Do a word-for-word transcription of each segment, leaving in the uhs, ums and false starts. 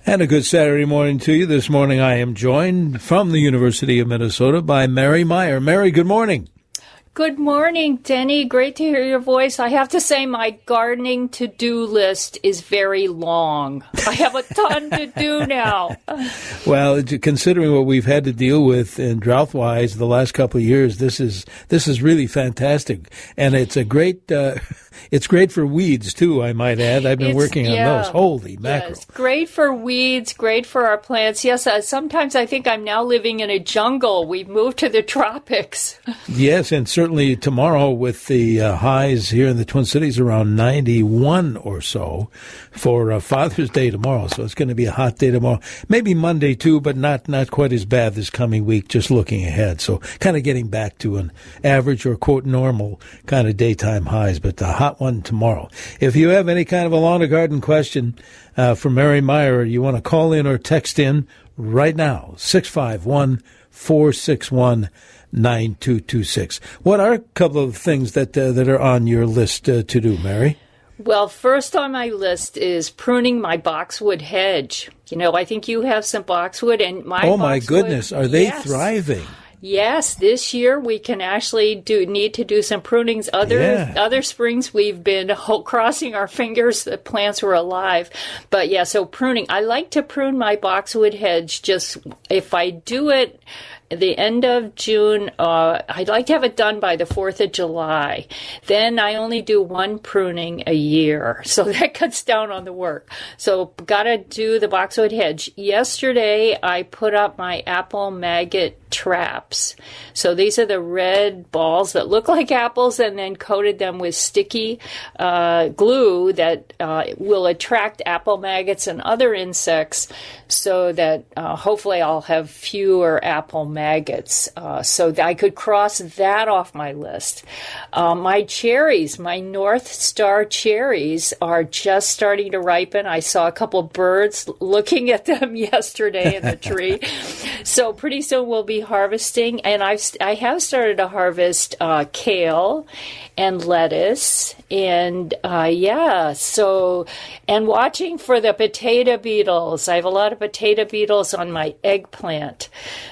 And a good Saturday morning to you. This morning I am joined from the University of Minnesota by Mary Meyer. Mary, good morning. Good morning, Denny. Great to hear your voice. I have to say my gardening to-do list is very long. I have a ton to do now. Well, considering what we've had to deal with in drought-wise the last couple of years, this is this is really fantastic. And it's a great uh, it's great for weeds, too, I might add. I've been it's, working on yeah, those. Holy mackerel. Yes, great for weeds, great for our plants. Yes, uh, sometimes I think I'm now living in a jungle. We've moved to the tropics. Yes, and certainly. Certainly tomorrow with the uh, highs here in the Twin Cities around ninety-one or so for uh, Father's Day tomorrow. So it's going to be a hot day tomorrow. Maybe Monday too, but not, not quite as bad this coming week, just looking ahead. So kind of getting back to an average or, quote, normal kind of daytime highs, but a hot one tomorrow. If you have any kind of a lawn or garden question uh, for Mary Meyer, you want to call in or text in right now, six five one, four six one, nine two two six. What are a couple of things that uh, that are on your list uh, to do, Mary? Well, first on my list is pruning my boxwood hedge. You know, I think you have some boxwood, and my Oh, my boxwood, goodness. Are they yes. thriving? Yes, this year we can actually do need to do some prunings. Other yeah. other springs we've been whole, crossing our fingers that plants were alive. But yeah, so pruning. I like to prune my boxwood hedge. Just if I do it at the end of June, uh, I'd like to have it done by the fourth of July. Then I only do one pruning a year. So that cuts down on the work. So got to do the boxwood hedge. Yesterday I put up my apple maggot traps. So these are the red balls that look like apples, and then coated them with sticky uh, glue that uh, will attract apple maggots and other insects, so that uh, hopefully I'll have fewer apple maggots. Uh, so that I could cross that off my list. Uh, my cherries, my North Star cherries, are just starting to ripen. I saw a couple birds looking at them yesterday in the tree. So pretty soon we'll be harvesting, and I've I have started to harvest uh, kale and lettuce, and uh, yeah, so and watching for the potato beetles. I have a lot of potato beetles on my eggplant.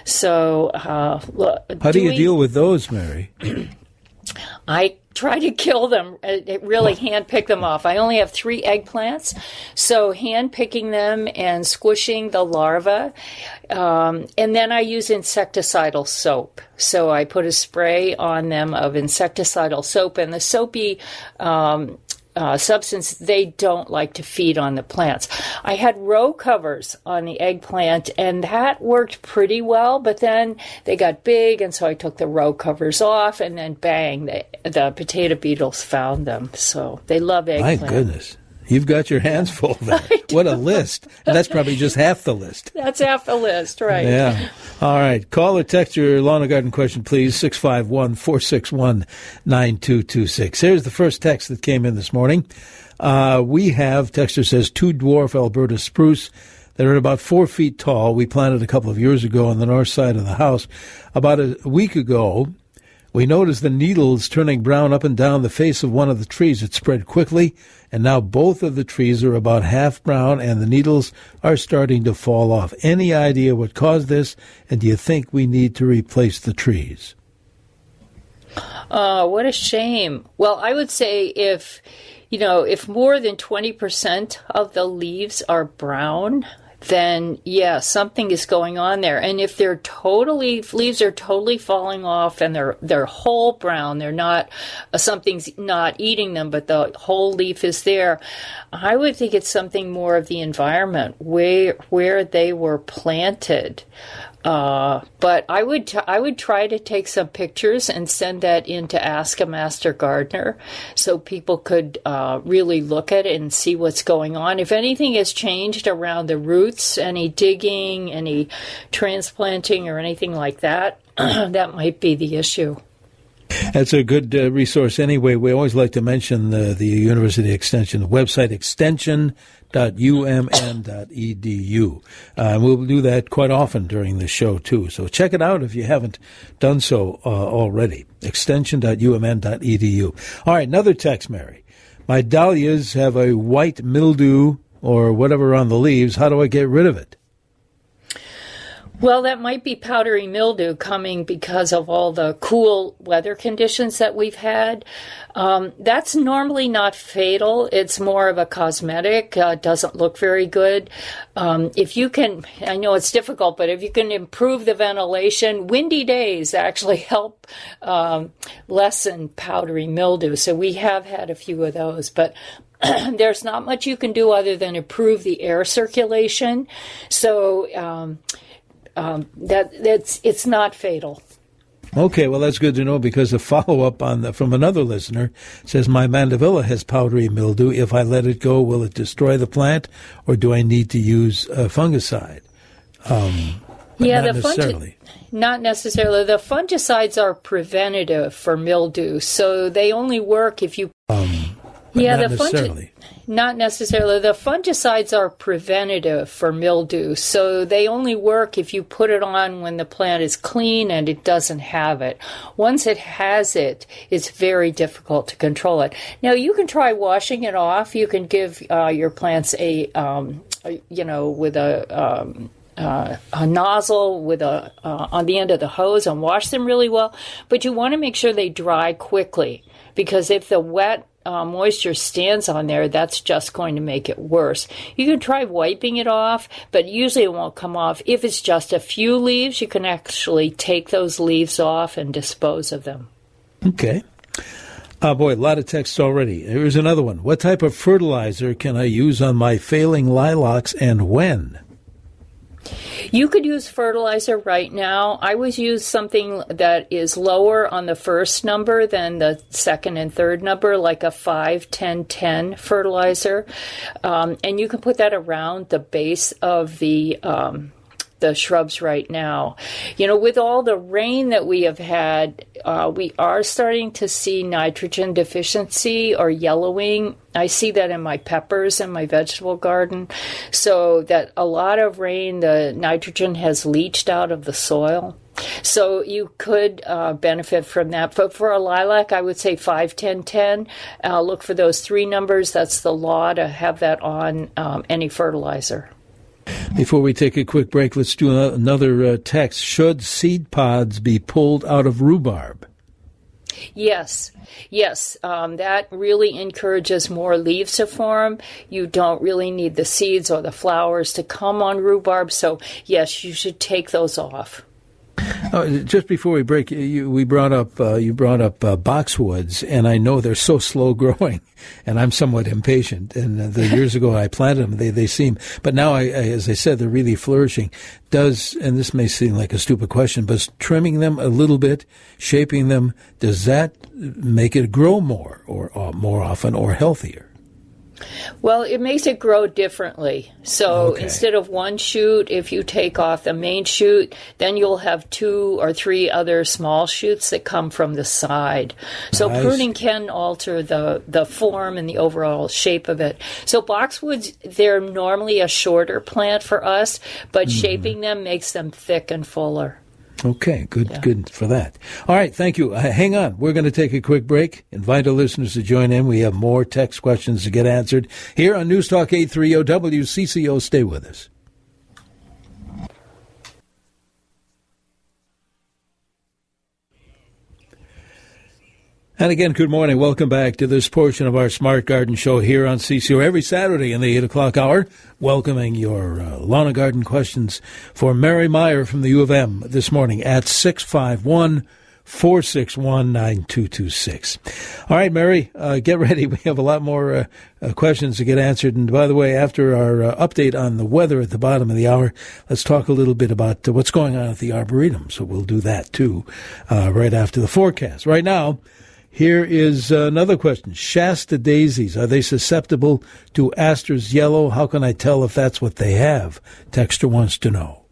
So uh, how do you deal with those, Mary? I try to kill them, it really hand pick them off. I only have three eggplants, so hand picking them and squishing the larvae. Um, and then I use insecticidal soap. So I put a spray on them of insecticidal soap, and the soapy um, Uh, substance, they don't like to feed on the plants. I had row covers on the eggplant, and that worked pretty well, but then they got big, and so I took the row covers off, and then bang, the, the potato beetles found them. So they love eggplant. My goodness. You've got your hands full there. What a list. And that's probably just half the list. That's half the list, right. Yeah. All right. Call or text your lawn and garden question, please, six five one, four six one, nine two two six. Here's the first text that came in this morning. Uh, we have, texter says, two dwarf Alberta spruce that are about four feet tall. We planted a couple of years ago on the north side of the house. About a week ago, we noticed the needles turning brown up and down the face of one of the trees. It spread quickly, and now both of the trees are about half brown, and the needles are starting to fall off. Any idea what caused this, and do you think we need to replace the trees? Oh, what a shame. Well, I would say if, you know, if more than twenty percent of the leaves are brown, then, yeah, something is going on there. And if they're totally, if leaves are totally falling off and they're they're whole brown, they're not, uh, something's not eating them, but the whole leaf is there, I would think it's something more of the environment, where where they were planted. Uh, but I would t- I would try to take some pictures and send that in to Ask a Master Gardener, so people could uh, really look at it and see what's going on. If anything has changed around the roots, any digging, any transplanting, or anything like that, that might be the issue. That's a good uh, resource anyway. We always like to mention the, the University Extension website, extension dot u m n dot e d u. Uh, we'll do that quite often during the show, too. So check it out if you haven't done so uh, already, extension dot u m n dot e d u. All right, another text, Mary. My dahlias have a white mildew or whatever on the leaves. How do I get rid of it? Well, that might be powdery mildew coming because of all the cool weather conditions that we've had. Um, that's normally not fatal. It's more of a cosmetic. Uh, doesn't look very good. Um, if you can, I know it's difficult, but if you can improve the ventilation, windy days actually help um, lessen powdery mildew. So we have had a few of those, but there's not much you can do other than improve the air circulation. So, um, Um, that that's it's not fatal. Okay, well, that's good to know, because a follow-up on the, from another listener says, my mandevilla has powdery mildew. If I let it go, will it destroy the plant, or do I need to use a fungicide? Um, yeah, not the necessarily. Fungi- not necessarily. The fungicides are preventative for mildew, so they only work if you... Um, yeah, not the necessarily. Fungi- Not necessarily. The fungicides are preventative for mildew, so they only work if you put it on when the plant is clean and it doesn't have it. Once it has it, it's very difficult to control it. Now, you can try washing it off. You can give uh, your plants a, um, a, you know, with a... Um, Uh, a nozzle with a uh, on the end of the hose and wash them really well, but you want to make sure they dry quickly, because if the wet uh, moisture stands on there, that's just going to make it worse. You can try wiping it off, but usually it won't come off. If it's just a few leaves, you can actually take those leaves off and dispose of them. Okay. Oh, boy, a lot of texts already. Here's another one. What type of fertilizer can I use on my failing lilacs, and when? You could use fertilizer right now. I would use something that is lower on the first number than the second and third number, like a five, ten, ten fertilizer. Um, and you can put that around the base of the um, the shrubs right now. You know, with all the rain that we have had, uh, we are starting to see nitrogen deficiency or yellowing. I see that in my peppers and my vegetable garden. So that a lot of rain, the nitrogen has leached out of the soil. So you could uh, benefit from that. But for a lilac, I would say five, ten, ten. Uh, look for those three numbers. That's the law to have that on um, any fertilizer. Before we take a quick break, let's do another uh, text. Should seed pods be pulled out of rhubarb? Yes, yes. Um, that really encourages more leaves to form. You don't really need the seeds or the flowers to come on rhubarb. So, yes, you should take those off. Uh, just before we break, you, we brought up uh, you brought up uh, boxwoods, and I know they're so slow growing, and I'm somewhat impatient. And uh, the years ago I planted them, they they seem, but now I, I, as I said, they're really flourishing. Does, and this may seem like a stupid question, but trimming them a little bit, shaping them, does that make it grow more or uh, more often or healthier? Well, it makes it grow differently. So Okay. instead of one shoot, if you take off the main shoot, then you'll have two or three other small shoots that come from the side. So Nice. pruning can alter the, the form and the overall shape of it. So boxwoods, they're normally a shorter plant for us, but Mm-hmm. shaping them makes them thick and fuller. Okay, good, Yeah. good for that. All right, thank you. Uh, hang on. We're going to take a quick break. Invite our listeners to join in. We have more text questions to get answered here on News Talk eight thirty W C C O. Stay with us. And again, good morning. Welcome back to this portion of our Smart Garden Show here on C C O every Saturday in the eight o'clock hour, welcoming your uh, lawn and garden questions for Mary Meyer from the U of M this morning at six five one, four six one, nine two two six. All right, Mary, uh, get ready. We have a lot more uh, uh, questions to get answered. And by the way, after our uh, update on the weather at the bottom of the hour, let's talk a little bit about uh, what's going on at the Arboretum. So we'll do that, too, uh, right after the forecast. Right now, here is another question. Shasta daisies, are they susceptible to Astor's yellow? How can I tell if that's what they have? Texter wants to know.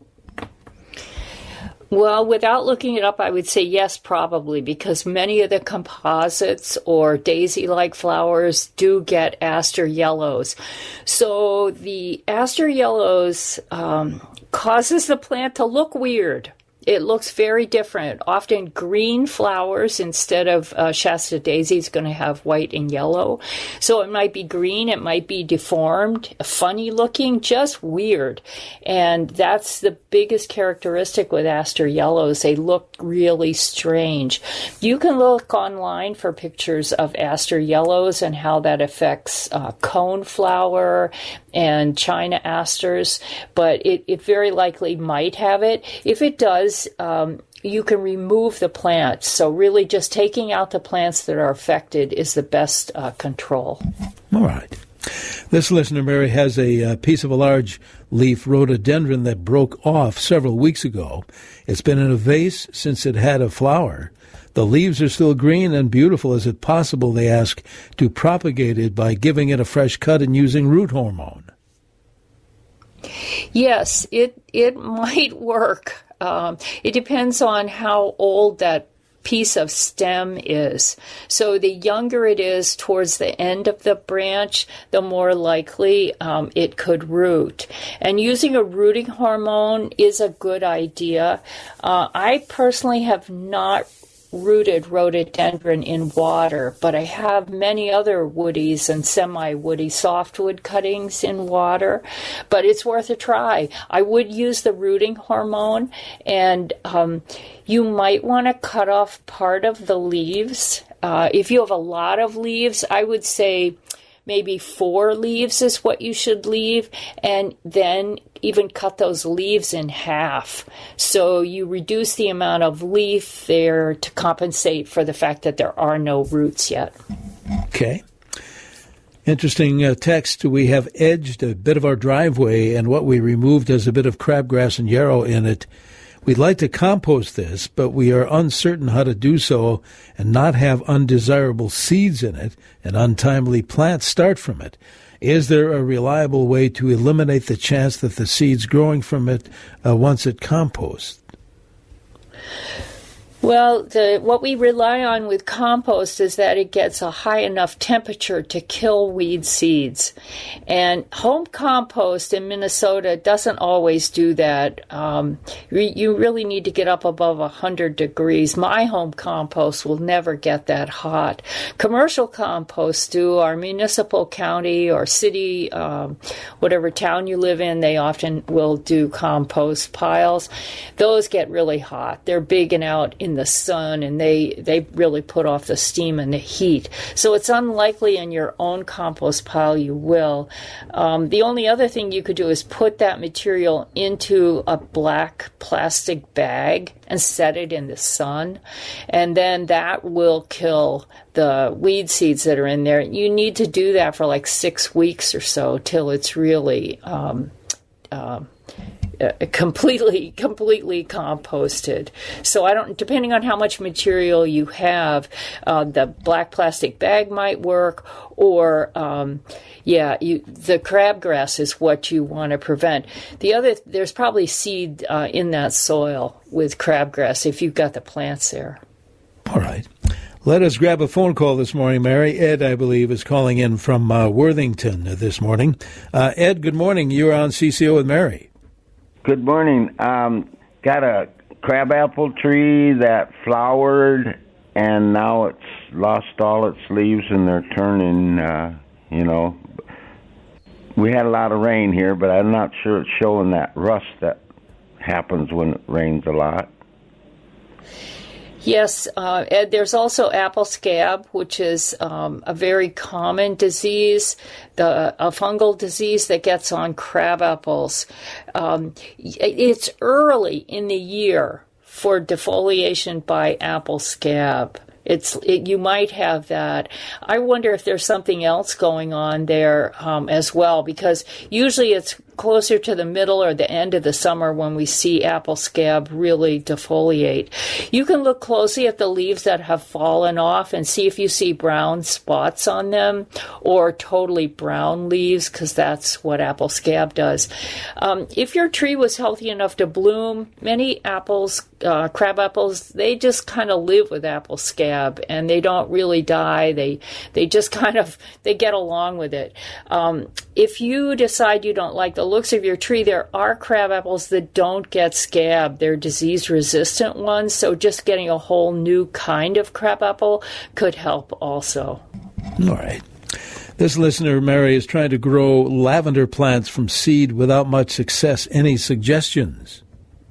Well, without looking it up, I would say yes, probably, because many of the composites or daisy-like flowers do get aster yellows. So the aster yellows um, causes the plant to look weird. it looks very different. Often green flowers instead of uh, Shasta daisy is going to have white and yellow. So it might be green, it might be deformed, funny looking, just weird. And that's the biggest characteristic with aster yellows. They look really strange. You can look online for pictures of aster yellows and how that affects uh, coneflower and China asters, but it, it very likely might have it. If it does, um, you can remove the plants. So really just taking out the plants that are affected is the best uh, control. All right. This listener, Mary, has a uh, piece of a large leaf rhododendron that broke off several weeks ago. It's been in a vase since it had a flower. The leaves are still green and beautiful. Is it possible, they ask, to propagate it by giving it a fresh cut and using root hormone? Yes, it it might work. Um, it depends on how old that piece of stem is. So the younger it is towards the end of the branch, the more likely um, it could root. And using a rooting hormone is a good idea. Uh, I personally have not rooted rhododendron in water, but I have many other woodies and semi-woody softwood cuttings in water, but it's worth a try. I would use the rooting hormone, and um, you might want to cut off part of the leaves. Uh, if you have a lot of leaves, I would say maybe four leaves is what you should leave, and then even cut those leaves in half. So you reduce the amount of leaf there to compensate for the fact that there are no roots yet. Okay. Interesting uh, text. We have edged a bit of our driveway, and what we removed is a bit of crabgrass and yarrow in it. We'd like to compost this, but we are uncertain how to do so and not have undesirable seeds in it and untimely plants start from it. Is there a reliable way to eliminate the chance that the seeds growing from it uh, once it composts? Well, the, what we rely on with compost is that it gets a high enough temperature to kill weed seeds. And home compost in Minnesota doesn't always do that. Um, re, you really need to get up above one hundred degrees. My home compost will never get that hot. Commercial composts do. Our municipal, county, or city, um, whatever town you live in, they often will do compost piles. Those get really hot. They're big and out in the sun, and they they really put off the steam and the heat. So it's unlikely in your own compost pile you will. Um, the only other thing you could do is put that material into a black plastic bag and set it in the sun, and then that will kill the weed seeds that are in there. You need to do that for like six weeks or so till it's really um, uh, Uh, completely, completely composted. So I don't, depending on how much material you have, uh, the black plastic bag might work, or, um, yeah, you, the crabgrass is what you want to prevent. The other, there's probably seed uh, in that soil with crabgrass if you've got the plants there. All right. Let us grab a phone call this morning, Mary. Ed, I believe, is calling in from uh, Worthington this morning. Uh, Ed, good morning. You're on C C O with Mary. Good morning. Um, got a crabapple tree that flowered, and now it's lost all its leaves, and they're turning, uh, you know. We had a lot of rain here, but I'm not sure it's showing that rust that happens when it rains a lot. Yes, uh, Ed, there's also apple scab, which is um, a very common disease, the a fungal disease that gets on crab apples. Um, it's early in the year for defoliation by apple scab. It's it, you might have that. I wonder if there's something else going on there um, as well, because usually it's closer to the middle or the end of the summer when we see apple scab really defoliate. You can look closely at the leaves that have fallen off and see if you see brown spots on them or totally brown leaves, because that's what apple scab does. Um, if your tree was healthy enough to bloom, many apples, uh, crab apples, they just kind of live with apple scab and they don't really die. They they just kind of, they get along with it. Um, if you decide you don't like the looks of your tree, there are crab apples that don't get scab. They're disease-resistant ones, so just getting a whole new kind of crabapple could help also. All right. This listener, Mary, is trying to grow lavender plants from seed without much success. Any suggestions?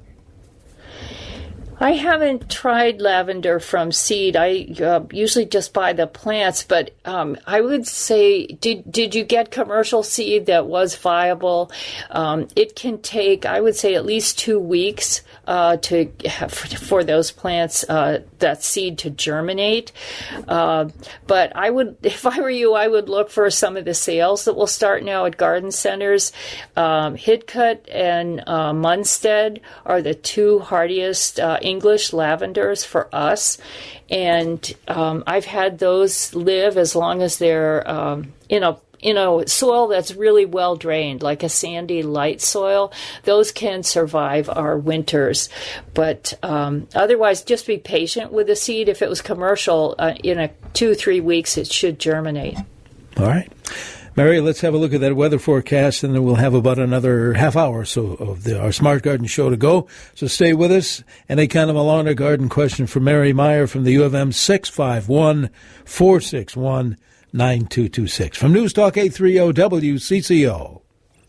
I haven't tried lavender from seed. I uh, usually just buy the plants, but um, I would say, did did you get commercial seed that was viable? Um, it can take, I would say, at least two weeks uh, to have, for those plants, uh, that seed to germinate. Uh, but I would, if I were you, I would look for some of the sales that will start now at garden centers. Um, Hidcut and uh, Munstead are the two hardiest uh, English lavenders for us, and um, I've had those live as long as they're um, in a in a soil that's really well drained, like a sandy, light soil. Those can survive our winters, but um, otherwise, just be patient with the seed. If it was commercial, uh, in a two three weeks, it should germinate. All right. Mary, let's have a look at that weather forecast, and then we'll have about another half hour or so of the, our Smart Garden show to go. So stay with us. Any kind of a lawn or garden question for Mary Meyer from the U of M, six five one, four six one, nine two two six. From News Talk eight thirty W C C O.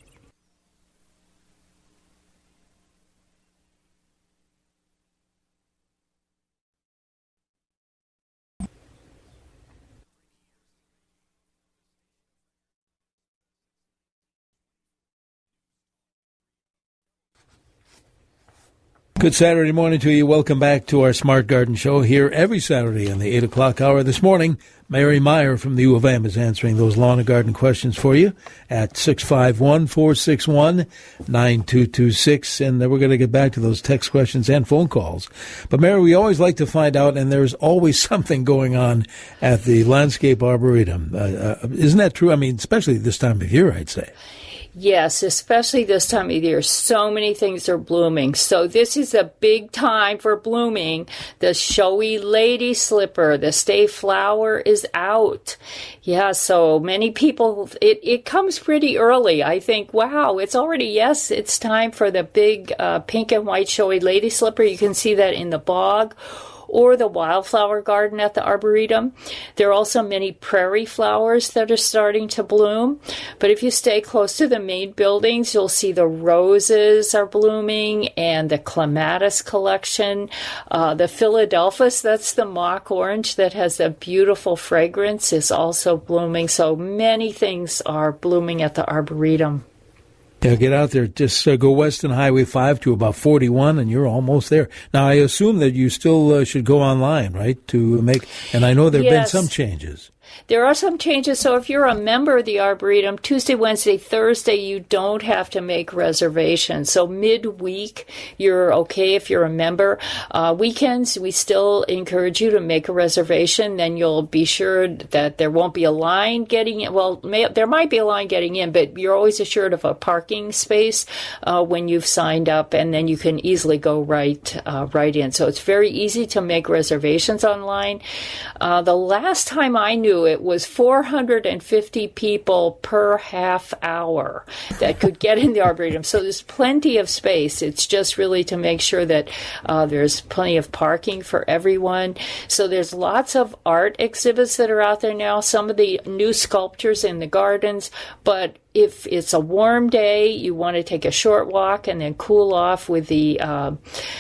Good Saturday morning to you. Welcome back to our Smart Garden Show here every Saturday in the eight o'clock hour. This morning, Mary Meyer from the U of M is answering those lawn and garden questions for you at six five one, four six one, nine two two six. And we're going to get back to those text questions and phone calls. But, Mary, we always like to find out, and there's always something going on at the Landscape Arboretum. Uh, uh, isn't that true? I mean, especially this time of year, I'd say. Yes, especially this time of year. So many things are blooming. So this is a big time for blooming. The showy lady slipper, the stay flower is out. Yeah, so many people, it, it comes pretty early. I think, wow, it's already, yes, it's time for the big uh, pink and white showy lady slipper. You can see that in the bog or the wildflower garden at the Arboretum. There are also many prairie flowers that are starting to bloom. But if you stay close to the main buildings, you'll see the roses are blooming and the clematis collection. Uh, the Philadelphus, that's the mock orange that has a beautiful fragrance, is also blooming. So many things are blooming at the Arboretum. Yeah, get out there. Just uh, go west on Highway five to about forty-one, and you're almost there. Now, I assume that you still uh, should go online, right, to make, and I know there have yes. been some changes. There are some changes. So if you're a member of the Arboretum, Tuesday, Wednesday, Thursday, you don't have to make reservations. So midweek, you're okay if you're a member. Uh, weekends, we still encourage you to make a reservation. Then you'll be sure that there won't be a line getting in. Well, may, there might be a line getting in, but you're always assured of a parking space uh, when you've signed up, and then you can easily go right, uh, right in. So it's very easy to make reservations online. Uh, the last time I knew it was four hundred fifty people per half hour that could get in the Arboretum. So there's plenty of space. It's just really to make sure that uh, there's plenty of parking for everyone. So there's lots of art exhibits that are out there now, some of the new sculptures in the gardens, but if it's a warm day, you want to take a short walk and then cool off with the uh,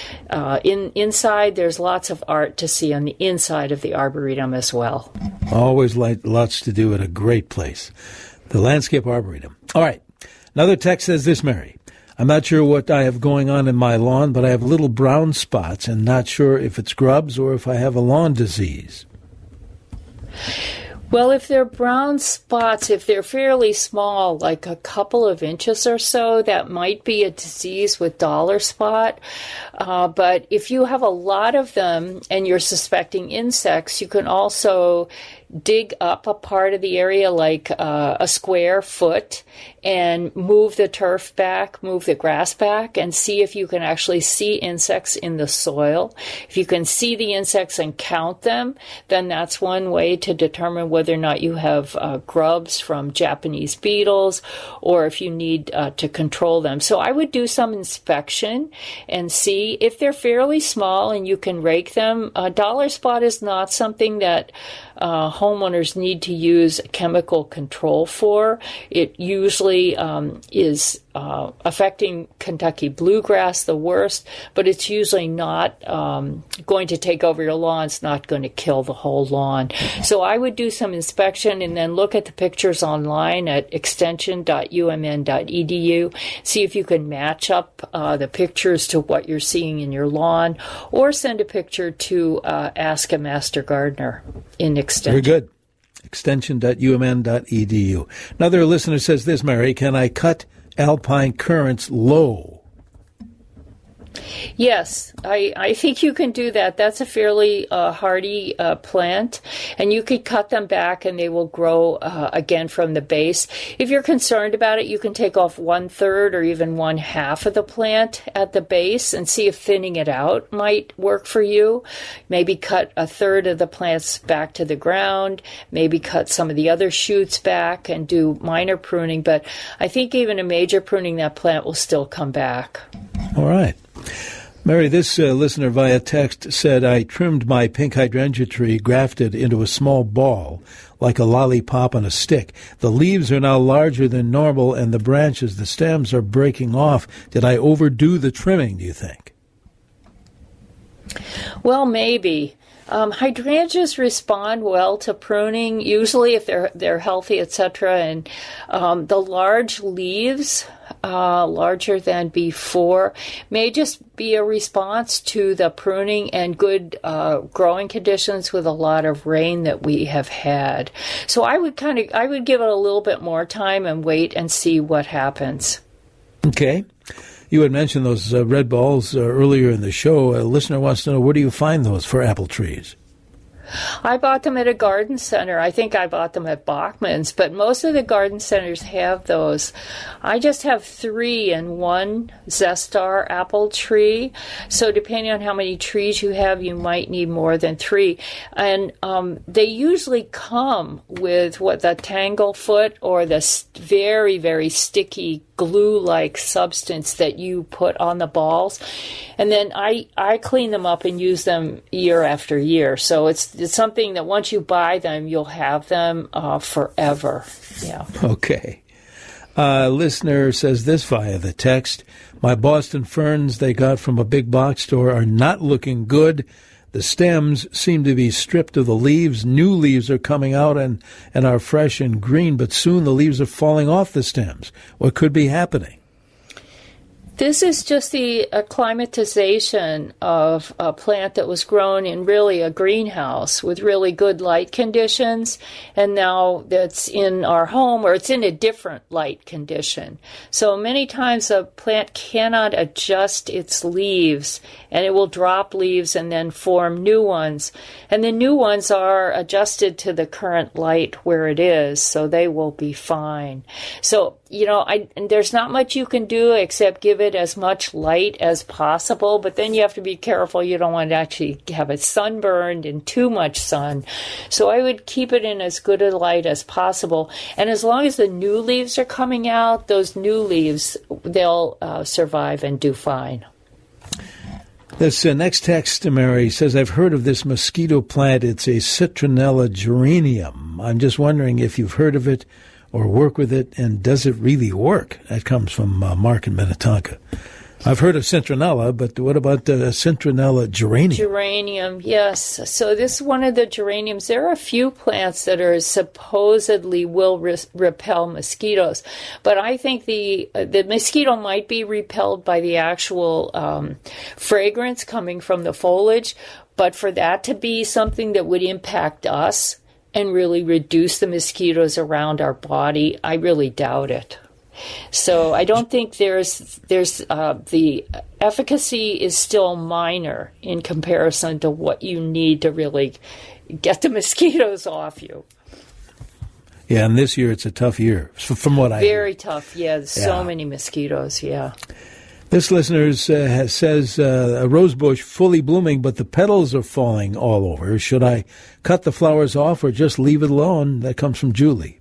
uh, in inside. There's lots of art to see on the inside of the Arboretum as well. Always like lots to do at a great place, the Landscape Arboretum. All right. Another text says this, Mary. I'm not sure what I have going on in my lawn, but I have little brown spots and not sure if it's grubs or if I have a lawn disease. Well, if they're brown spots, if they're fairly small, like a couple of inches or so, that might be a disease with dollar spot. Uh, but if you have a lot of them and you're suspecting insects, you can also dig up a part of the area like uh, a square foot and move the turf back, move the grass back, and see if you can actually see insects in the soil. If you can see the insects and count them, then that's one way to determine whether or not you have uh, grubs from Japanese beetles, or if you need uh, to control them. So I would do some inspection and see if they're fairly small and you can rake them. Uh, dollar spot is not something that uh, homeowners need to use chemical control for. It usually um, is uh, affecting Kentucky bluegrass the worst, but it's usually not um, going to take over your lawn. It's not going to kill the whole lawn. So I would do some inspection and then look at the pictures online at extension dot u m n dot e d u. See if you can match up uh, the pictures to what you're seeing in your lawn, or send a picture to uh, Ask a Master Gardener in Extension. Very good. extension dot u m n dot e d u. Another listener says this, Mary, can I cut alpine currants low? Yes, I, I think you can do that. That's a fairly uh, hardy uh, plant, and you could cut them back and they will grow uh, again from the base. If you're concerned about it, you can take off one third or even one half of the plant at the base and see if thinning it out might work for you. Maybe cut a third of the plants back to the ground, maybe cut some of the other shoots back and do minor pruning, but I think even a major pruning, that plant will still come back. All right. Mary, this uh, listener via text said, I trimmed my pink hydrangea tree, grafted into a small ball, like a lollipop on a stick. The leaves are now larger than normal, and the branches, the stems, are breaking off. Did I overdo the trimming, do you think? Well, maybe. Um, hydrangeas respond well to pruning, usually if they're they're healthy, et cetera. And um, the large leaves, uh, larger than before, may just be a response to the pruning and good uh, growing conditions with a lot of rain that we have had. So I would kind of I would give it a little bit more time and wait and see what happens. Okay. You had mentioned those uh, red balls uh, earlier in the show. A listener wants to know, where do you find those for apple trees? I bought them at a garden center. I think I bought them at Bachman's, but most of the garden centers have those. I just have three in one Zestar apple tree. So depending on how many trees you have, you might need more than three. And um, they usually come with what the tanglefoot or the very, very sticky glue-like substance that you put on the balls. And then I, I clean them up and use them year after year. So it's it's something that once you buy them, you'll have them uh, forever. Yeah. Okay. Uh, listener says this via the text, my Boston ferns they got from a big box store are not looking good. The stems seem to be stripped of the leaves. New leaves are coming out and, and are fresh and green, but soon the leaves are falling off the stems. What could be happening? This is just the acclimatization of a plant that was grown in really a greenhouse with really good light conditions, and now that's in our home, or it's in a different light condition. So many times a plant cannot adjust its leaves, and it will drop leaves and then form new ones. And the new ones are adjusted to the current light where it is, so they will be fine. So, you know, I, there's not much you can do except give it as much light as possible, but then you have to be careful. You don't want to actually have it sunburned in too much sun. So I would keep it in as good a light as possible. And as long as the new leaves are coming out, those new leaves, they'll uh, survive and do fine. This uh, next text, Mary, says, I've heard of this mosquito plant. It's a citronella geranium. I'm just wondering if you've heard of it or work with it, and does it really work? That comes from uh, Mark in Minnetonka. I've heard of citronella, but what about uh, citronella geranium? Geranium, yes. So this is one of the geraniums. There are a few plants that are supposedly will re- repel mosquitoes, but I think the uh, the mosquito might be repelled by the actual um, fragrance coming from the foliage, but for that to be something that would impact us and really reduce the mosquitoes around our body, I really doubt it. So I don't think there's there's uh, the efficacy is still minor in comparison to what you need to really get the mosquitoes off you. Yeah, and this year it's a tough year, from what I Very hear. tough, yeah. Yeah. So many mosquitoes, yeah. This listener uh, has, says, uh, a rose bush fully blooming, but the petals are falling all over. Should I cut the flowers off or just leave it alone? That comes from Julie.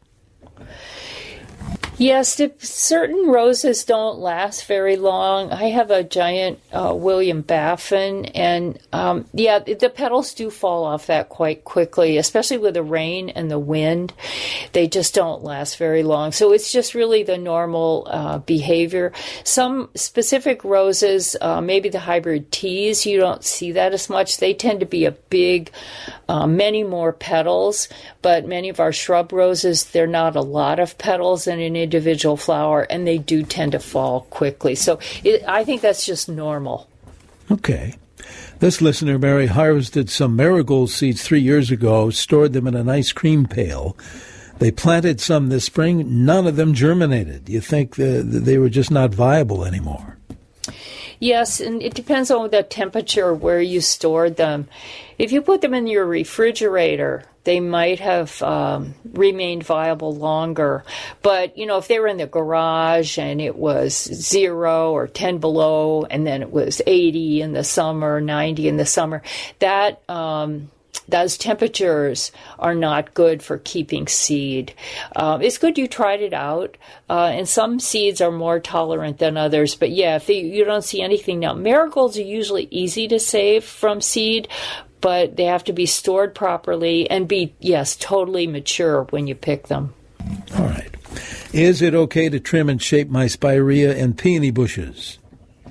Yes, certain roses don't last very long. I have a giant uh, William Baffin, and um, yeah, the petals do fall off that quite quickly, especially with the rain and the wind. They just don't last very long. So it's just really the normal uh, behavior. Some specific roses, uh, maybe the hybrid teas, you don't see that as much. They tend to be a big, uh, many more petals, but many of our shrub roses, they're not a lot of petals in an individual flower, and they do tend to fall quickly. So it, I think that's just normal. Okay. This listener, Mary, harvested some marigold seeds three years ago, stored them in an ice cream pail. They planted some this spring. None of them germinated. You think the, the, they were just not viable anymore? Yes, and it depends on the temperature where you stored them. If you put them in your refrigerator, they might have um, remained viable longer. But, you know, if they were in the garage and it was zero or ten below, and then it was eighty in the summer, ninety in the summer, that um, those temperatures are not good for keeping seed. Uh, it's good you tried it out, uh, and some seeds are more tolerant than others. But yeah, if they, you don't see anything now, marigolds are usually easy to save from seed, but they have to be stored properly and be, yes, totally mature when you pick them. All right. Is it okay to trim and shape my spirea and peony bushes?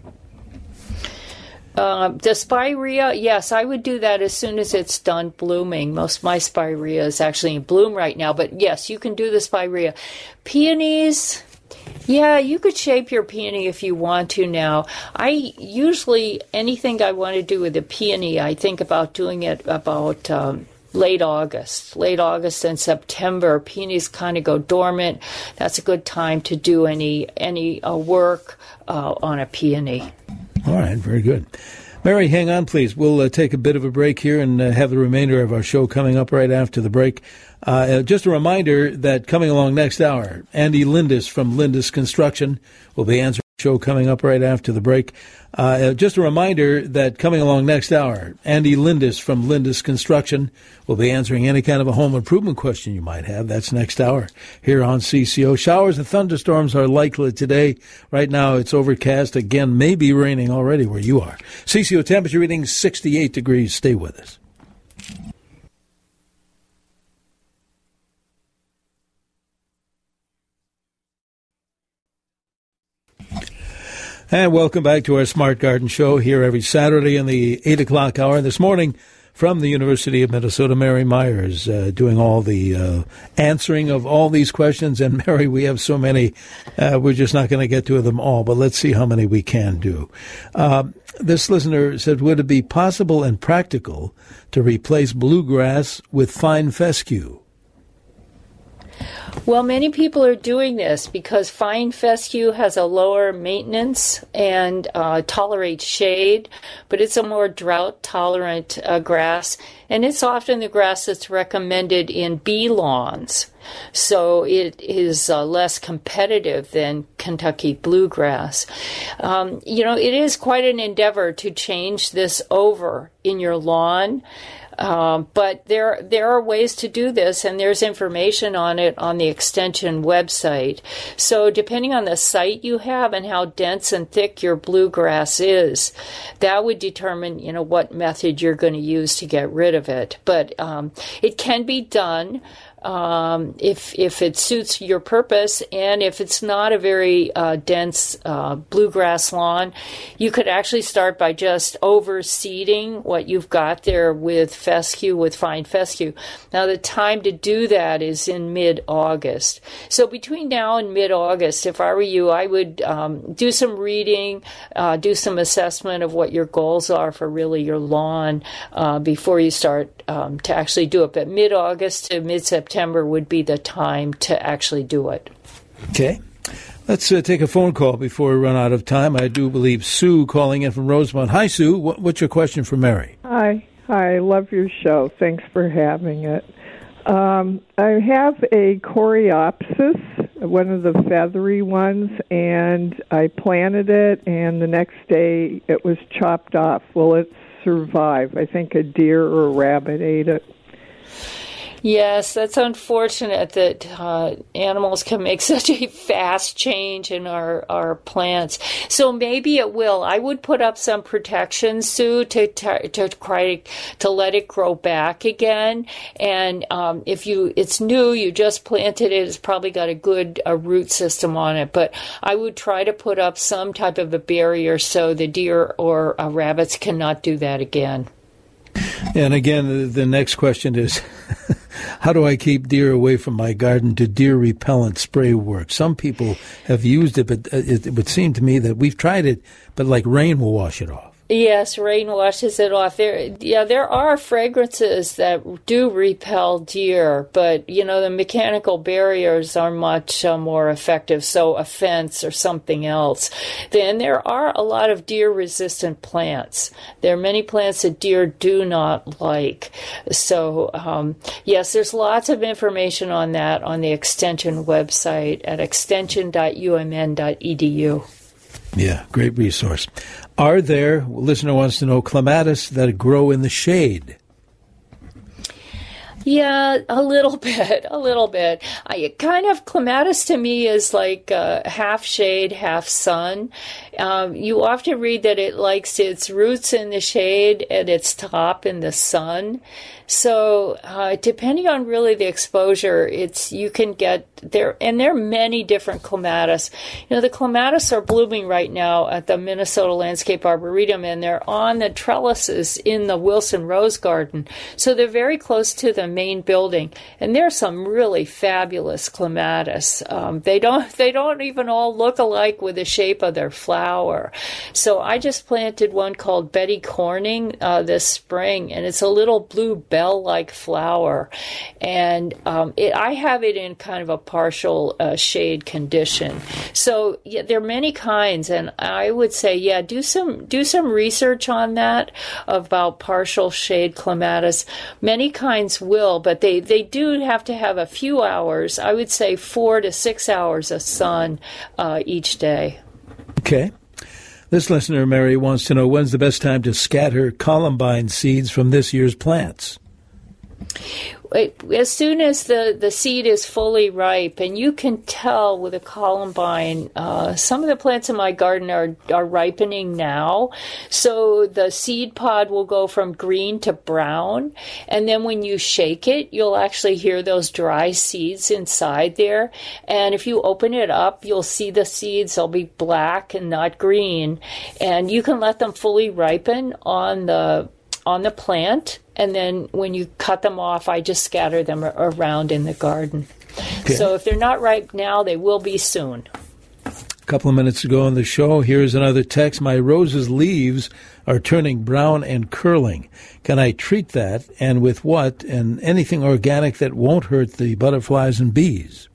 Uh, the spirea, yes, I would do that as soon as it's done blooming. Most of my spirea is actually in bloom right now, but yes, you can do the spirea. Peonies, yeah, you could shape your peony if you want to now. I usually, anything I want to do with a peony, I think about doing it about um, late August. Late August and September, peonies kind of go dormant. That's a good time to do any, any uh, work uh, on a peony. All right, very good. Mary, hang on, please. We'll uh, take a bit of a break here and uh, have the remainder of our show coming up right after the break. Uh, just a reminder that coming along next hour, Andy Lindis from Lindis Construction will be answering the show coming up right after the break. Uh, just a reminder that coming along next hour, Andy Lindis from Lindis Construction will be answering any kind of a home improvement question you might have. That's next hour here on C C O. Showers and thunderstorms are likely today. Right now it's overcast. Again, maybe raining already where you are. C C O temperature reading sixty-eight degrees. Stay with us. And welcome back to our Smart Garden Show here every Saturday in the eight o'clock hour. This morning from the University of Minnesota, Mary Myers uh, doing all the uh, answering of all these questions. And Mary, we have so many, uh, we're just not going to get to them all, but let's see how many we can do. Uh, this listener said, would it be possible and practical to replace bluegrass with fine fescue? Well, many people are doing this because fine fescue has a lower maintenance and uh, tolerates shade, but it's a more drought-tolerant uh, grass, and it's often the grass that's recommended in bee lawns. So it is uh, less competitive than Kentucky bluegrass. Um, you know, it is quite an endeavor to change this over in your lawn. Um, but there there are ways to do this, and there's information on it on the Extension website. So depending on the site you have and how dense and thick your bluegrass is, that would determine, you know, what method you're going to use to get rid of it. But um, it can be done. Um, if if it suits your purpose, and if it's not a very uh, dense uh, bluegrass lawn, you could actually start by just overseeding what you've got there with fescue, with fine fescue. Now, the time to do that is in mid-August. So between now and mid-August, if I were you, I would um, do some reading, uh, do some assessment of what your goals are for really your lawn uh, before you start um, to actually do it. But mid-August to mid-September September would be the time to actually do it. Okay. Let's uh, take a phone call before we run out of time. I do believe Sue calling in from Rosemont. Hi, Sue. What, what's your question for Mary? Hi. Hi. I love your show. Thanks for having it. Um, I have a Coreopsis, one of the feathery ones, and I planted it, and the next day it was chopped off. Will it survive? I think a deer or a rabbit ate it. Yes, that's unfortunate that uh, animals can make such a fast change in our, our plants. So maybe it will. I would put up some protection, Sue, to to, to try to let it grow back again. And um, if you it's new, you just planted it, it's probably got a good uh, root system on it. But I would try to put up some type of a barrier so the deer or uh, rabbits cannot do that again. And again, the, the next question is, how do I keep deer away from my garden? Do deer repellent spray work? Some people have used it, but it, it would seem to me that we've tried it, but like rain will wash it off. Yes, rain washes it off. There, yeah, there are fragrances that do repel deer, but you know the mechanical barriers are much uh, more effective. So a fence or something else. Then there are a lot of deer-resistant plants. There are many plants that deer do not like. So um, yes, there's lots of information on that on the Extension website at extension dot u m n dot e d u. Yeah, great resource. Are there, a listener wants to know, clematis that grow in the shade? Yeah, a little bit, a little bit. I, kind of clematis to me is like uh, half shade, half sun. Um, you often read that it likes its roots in the shade and its top in the sun. So uh, depending on really the exposure, it's you can get there, and there are many different clematis. You know, the clematis are blooming right now at the Minnesota Landscape Arboretum, and they're on the trellises in the Wilson Rose Garden. So they're very close to the main building, and there's some really fabulous clematis. Um, they don't they don't even all look alike with the shape of their flower. So I just planted one called Betty Corning uh, this spring, and it's a little blue bell-like flower, and um, it, I have it in kind of a partial uh, shade condition. So yeah, there are many kinds, and I would say, yeah, do some do some research on that about partial shade clematis. Many kinds will, but they, they do have to have a few hours. I would say four to six hours of sun uh, each day. Okay. This listener, Mary, wants to know when's the best time to scatter columbine seeds from this year's plants? As soon as the, the seed is fully ripe, and you can tell with a columbine, uh, some of the plants in my garden are, are ripening now. So the seed pod will go from green to brown, and then when you shake it, you'll actually hear those dry seeds inside there. And if you open it up, you'll see the seeds. They'll be black and not green, and you can let them fully ripen on the on the plant, and then when you cut them off, I just scatter them around in the garden. Okay. So if they're not ripe now, they will be soon. A couple of minutes ago on the show, here's another text. My rose's leaves are turning brown and curling. Can I treat that, and with what, and anything organic that won't hurt the butterflies and bees?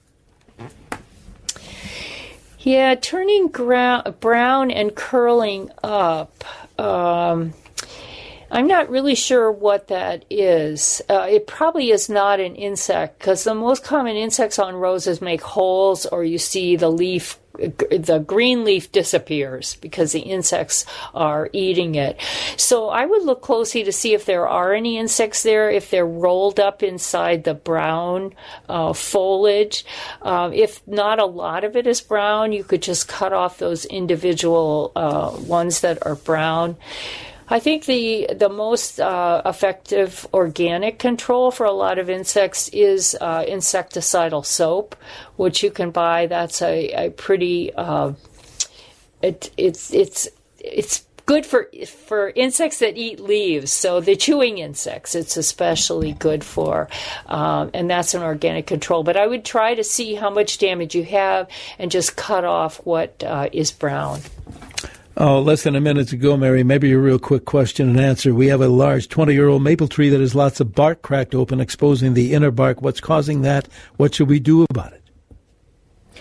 Yeah, turning gra- brown and curling up. Um... I'm not really sure what that is. Uh, it probably is not an insect, because the most common insects on roses make holes, or you see the leaf, the green leaf disappears because the insects are eating it. So I would look closely to see if there are any insects there, if they're rolled up inside the brown uh, foliage. Uh, if not a lot of it is brown, you could just cut off those individual uh, ones that are brown. I think the the most uh, effective organic control for a lot of insects is uh, insecticidal soap, which you can buy. That's a, a pretty uh, it it's it's it's good for for insects that eat leaves. So the chewing insects, it's especially good for, um, and that's an organic control. But I would try to see how much damage you have and just cut off what uh, is brown. Oh, less than a minute to go, Mary. Maybe a real quick question and answer. We have a large twenty-year-old maple tree that has lots of bark cracked open, exposing the inner bark. What's causing that? What should we do about it?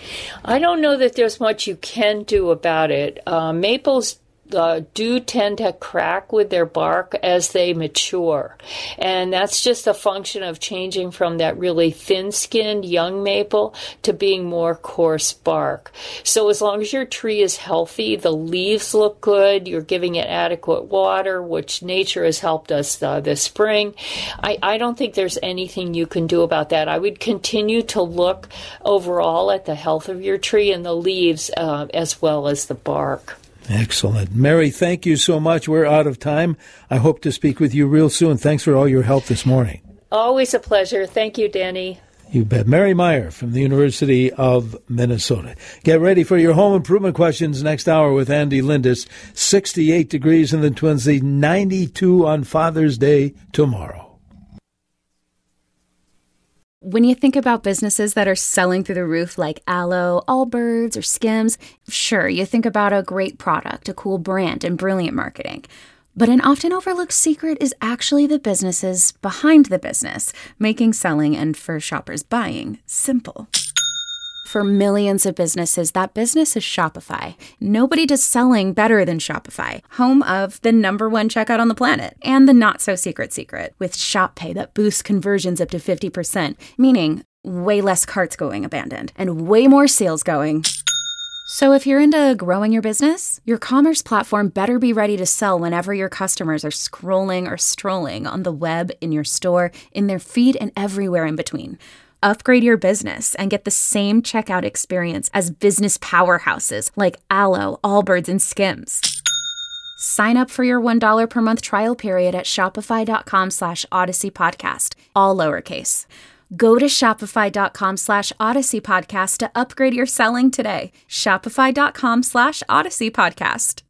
I don't know that there's much you can do about it. Uh, maples Uh, do tend to crack with their bark as they mature. And that's just a function of changing from that really thin-skinned young maple to being more coarse bark. So as long as your tree is healthy, the leaves look good, you're giving it adequate water, which nature has helped us uh, this spring, I, I don't think there's anything you can do about that. I would continue to look overall at the health of your tree and the leaves uh, as well as the bark. Excellent. Mary, thank you so much. We're out of time. I hope to speak with you real soon. Thanks for all your help this morning. Always a pleasure. Thank you, Danny. You bet. Mary Meyer from the University of Minnesota. Get ready for your home improvement questions next hour with Andy Lindis. sixty-eight degrees in the Twin Cities, ninety-two on Father's Day tomorrow. When you think about businesses that are selling through the roof like Aloe, Allbirds, or Skims, sure, you think about a great product, a cool brand, and brilliant marketing. But an often overlooked secret is actually the businesses behind the business, making selling and, for shoppers, buying simple. For millions of businesses, that business is Shopify. Nobody does selling better than Shopify, home of the number one checkout on the planet and the not-so-secret secret with Shop Pay that boosts conversions up to fifty percent, meaning way less carts going abandoned and way more sales going. So if you're into growing your business, your commerce platform better be ready to sell whenever your customers are scrolling or strolling on the web, in your store, in their feed, and everywhere in between. Upgrade your business and get the same checkout experience as business powerhouses like Aloe, Allbirds, and Skims. Sign up for your one dollar per month trial period at shopify.com slash Odyssey Podcast, all lowercase. Go to shopify.com slash Odyssey Podcast to upgrade your selling today. Shopify.com slash Odyssey Podcast.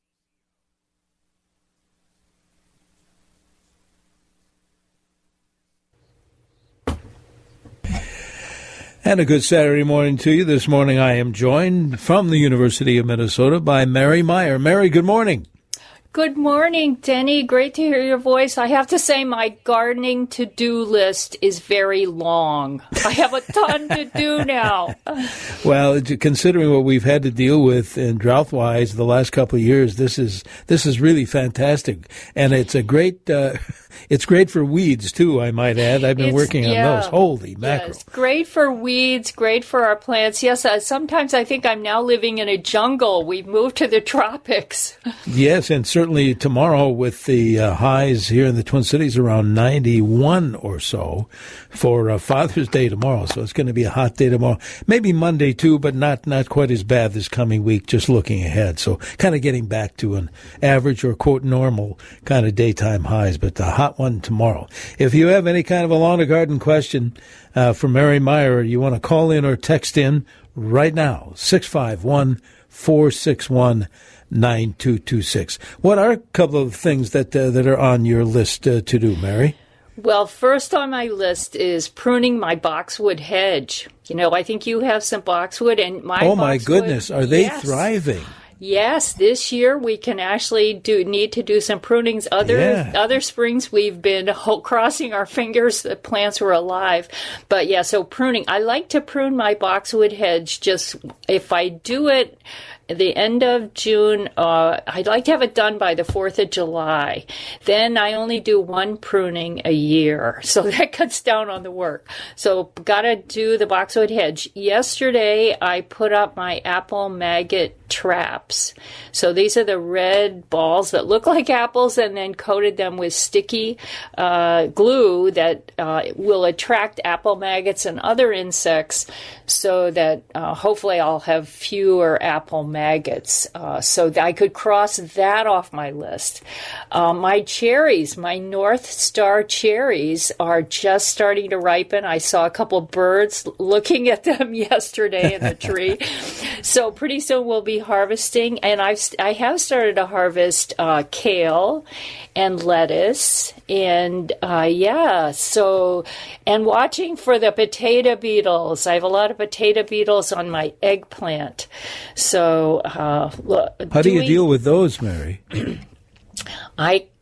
And a good Saturday morning to you. This morning I am joined from the University of Minnesota by Mary Meyer. Mary, good morning. Good morning, Denny. Great to hear your voice. I have to say my gardening to-do list is very long. I have a ton to do now. Well, considering what we've had to deal with in drought-wise the last couple of years, this is this is really fantastic. And it's a great uh, it's great for weeds, too, I might add. I've been it's, working yeah, on those. Holy mackerel. Yes, great for weeds, great for our plants. Yes, uh, sometimes I think I'm now living in a jungle. We've moved to the tropics. Yes, and certainly Certainly tomorrow with the uh, highs here in the Twin Cities around ninety-one or so for uh, Father's Day tomorrow. So it's going to be a hot day tomorrow. Maybe Monday too, but not, not quite as bad this coming week, just looking ahead. So kind of getting back to an average or, quote, normal kind of daytime highs, but the hot one tomorrow. If you have any kind of a lawn or garden question uh, for Mary Meyer, you want to call in or text in right now, six five one, four six one, nine two two six. What are a couple of things that uh, that are on your list uh, to do, Mary? Well, first on my list is pruning my boxwood hedge. You know, I think you have some boxwood, and my oh my boxwood, goodness, are they yes. thriving? Yes, this year we can actually do need to do some prunings. Other yeah. other springs we've been ho- crossing our fingers the plants were alive. But yeah, so pruning. I like to prune my boxwood hedge. Just if I do it at the end of June, uh, I'd like to have it done by the fourth of July. Then I only do one pruning a year. So that cuts down on the work. So got to do the boxwood hedge. Yesterday, I put up my apple maggot traps. So these are the red balls that look like apples and then coated them with sticky uh, glue that uh, will attract apple maggots and other insects so that uh, hopefully I'll have fewer apple maggots. Uh, so that I could cross that off my list. Uh, my cherries, my North Star cherries are just starting to ripen. I saw a couple birds looking at them yesterday in the tree. So pretty soon we'll be harvesting, and I've I have started to harvest uh, kale and lettuce, and uh, yeah, so and watching for the potato beetles. I have a lot of potato beetles on my eggplant. So uh, how do you deal with those, Mary? I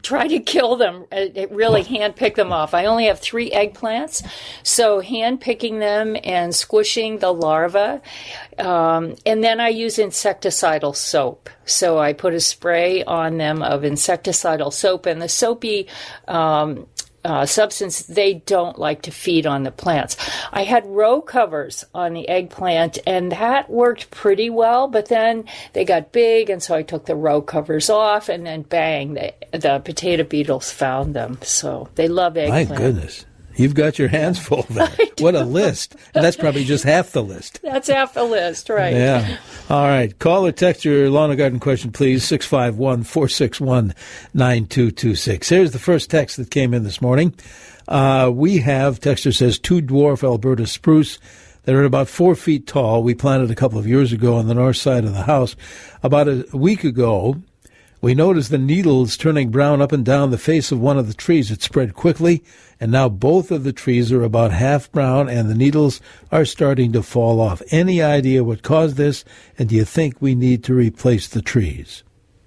try to kill them, uh, really hand pick them off. I only have three eggplants, so hand picking them and squishing the larva. Um, and then I use insecticidal soap. So I put a spray on them of insecticidal soap, and the soapy um, uh, substance, they don't like to feed on the plants. I had row covers on the eggplant, and that worked pretty well, but then they got big, and so I took the row covers off, and then bang, the, the potato beetles found them. So they love eggplant. My goodness. You've got your hands full there. What a list. And that's probably just half the list. That's half the list, right. Yeah. All right. Call or text your lawn and garden question, please, six five one, four six one, nine two two six. Here's the first text that came in this morning. Uh, we have, texter says, two dwarf Alberta spruce that are about four feet tall. We planted a couple of years ago on the north side of the house. About a week ago, we noticed the needles turning brown up and down the face of one of the trees. It spread quickly, and now both of the trees are about half brown, and the needles are starting to fall off. Any idea what caused this, and do you think we need to replace the trees?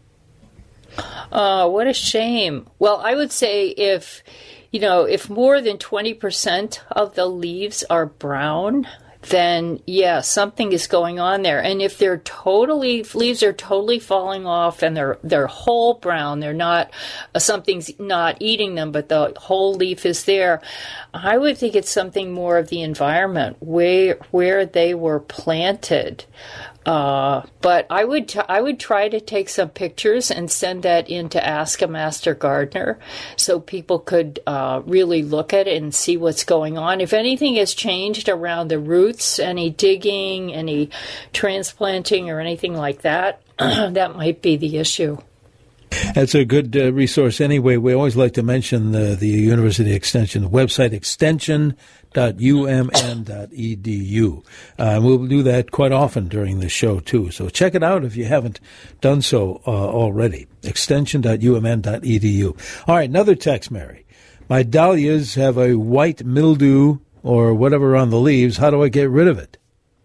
Oh, what a shame. Well, I would say if, you know, if more than twenty percent of the leaves are brown, then, yeah, something is going on there. And if they're totally, if leaves are totally falling off and they're they're whole brown, they're not, uh, something's not eating them, but the whole leaf is there, I would think it's something more of the environment, where where they were planted. Uh, but I would t- I would try to take some pictures and send that in to Ask a Master Gardener so people could uh, really look at it and see what's going on. If anything has changed around the roots, any digging, any transplanting or anything like that, that might be the issue. That's a good uh, resource anyway. We always like to mention the, the University Extension website, extension dot u m n dot e d u. Uh, we'll do that quite often during the show, too. So check it out if you haven't done so uh, already, extension dot u m n dot e d u. All right, another text, Mary. My dahlias have a white mildew or whatever on the leaves. How do I get rid of it?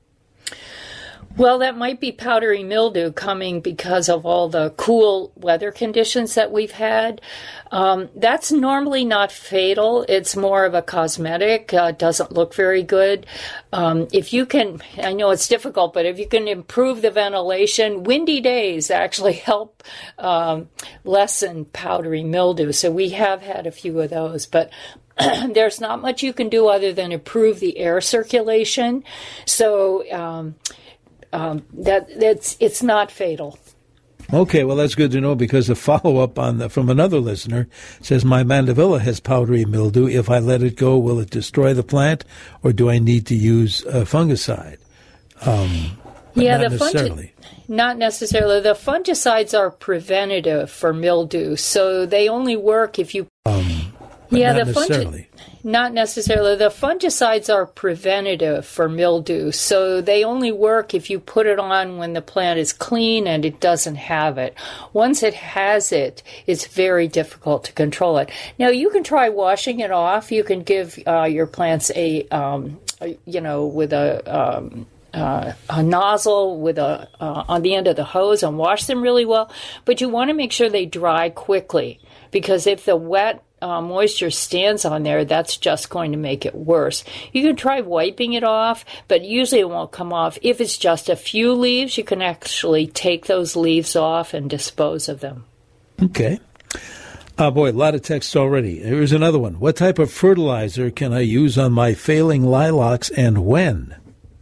Well, that might be powdery mildew coming because of all the cool weather conditions that we've had. Um, that's normally not fatal. It's more of a cosmetic. Uh, doesn't look very good. Um, if you can, I know it's difficult, but if you can improve the ventilation, windy days actually help um, lessen powdery mildew. So we have had a few of those, but there's not much you can do other than improve the air circulation. So, um, Um, that that's it's not fatal. Okay, well, that's good to know, because a follow-up on the, from another listener says, my mandevilla has powdery mildew. If I let it go, will it destroy the plant, or do I need to use a fungicide? Um, yeah, not the necessarily. Fungi- not necessarily. The fungicides are preventative for mildew, so they only work if you... Um, yeah, not the necessarily. Fungi- Not necessarily. The fungicides are preventative for mildew, so they only work if you put it on when the plant is clean and it doesn't have it. Once it has it, it's very difficult to control it. Now, you can try washing it off. You can give uh, your plants a, um, a, you know, with a... Um, Uh, a nozzle with a uh, on the end of the hose and wash them really well, but you want to make sure they dry quickly, because if the wet uh, moisture stands on there, that's just going to make it worse. You can try wiping it off, but usually it won't come off. If it's just a few leaves, you can actually take those leaves off and dispose of them. Okay. Oh, boy, a lot of texts already. Here's another one. What type of fertilizer can I use on my failing lilacs, and when?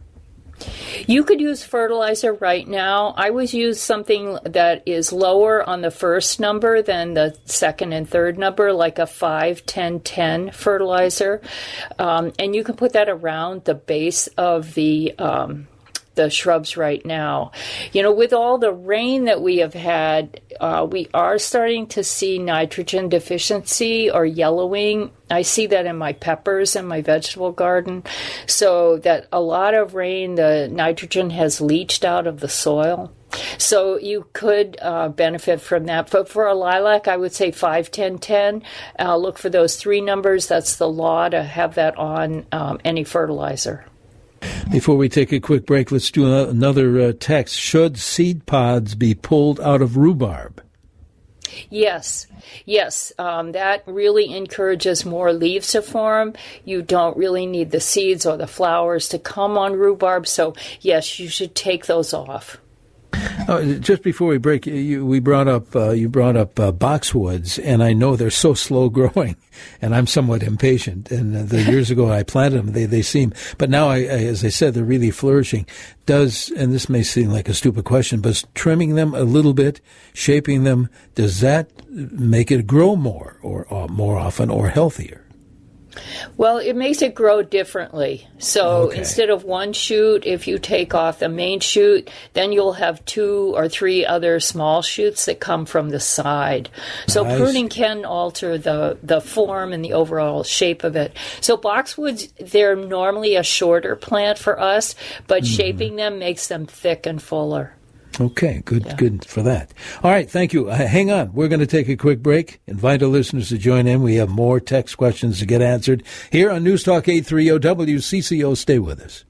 You could use fertilizer right now. I would use something that is lower on the first number than the second and third number, like a five, ten, ten fertilizer. Um, and you can put that around the base of the um, the shrubs right now. You know, with all the rain that we have had, uh, we are starting to see nitrogen deficiency or yellowing. I see that in my peppers and my vegetable garden. So that a lot of rain, the nitrogen has leached out of the soil. So you could uh, benefit from that. But for a lilac, I would say five, ten, ten. Uh, look for those three numbers. That's the law to have that on um, any fertilizer. Before we take a quick break, let's do another uh, text. Should seed pods be pulled out of rhubarb? Yes, yes, um, that really encourages more leaves to form. You don't really need the seeds or the flowers to come on rhubarb, so yes, you should take those off. Oh, just before we break, you, we brought up uh, you brought up uh, boxwoods, and I know they're so slow growing, and I'm somewhat impatient. And uh, the years ago I planted them, they they seem, but now I, I, as I said, they're really flourishing. Does, and this may seem like a stupid question, but trimming them a little bit, shaping them, does that make it grow more or uh, more often or healthier? Well, it makes it grow differently. So Okay. instead of one shoot, if you take off the main shoot, then you'll have two or three other small shoots that come from the side. So Nice. pruning can alter the, the form and the overall shape of it. So boxwoods, they're normally a shorter plant for us, but Mm-hmm. shaping them makes them thick and fuller. Okay, good, Yeah. good for that. All right, thank you. Uh, hang on. We're going to take a quick break. Invite our listeners to join in. We have more text questions to get answered here on News Talk eight thirty W C C O. Stay with us.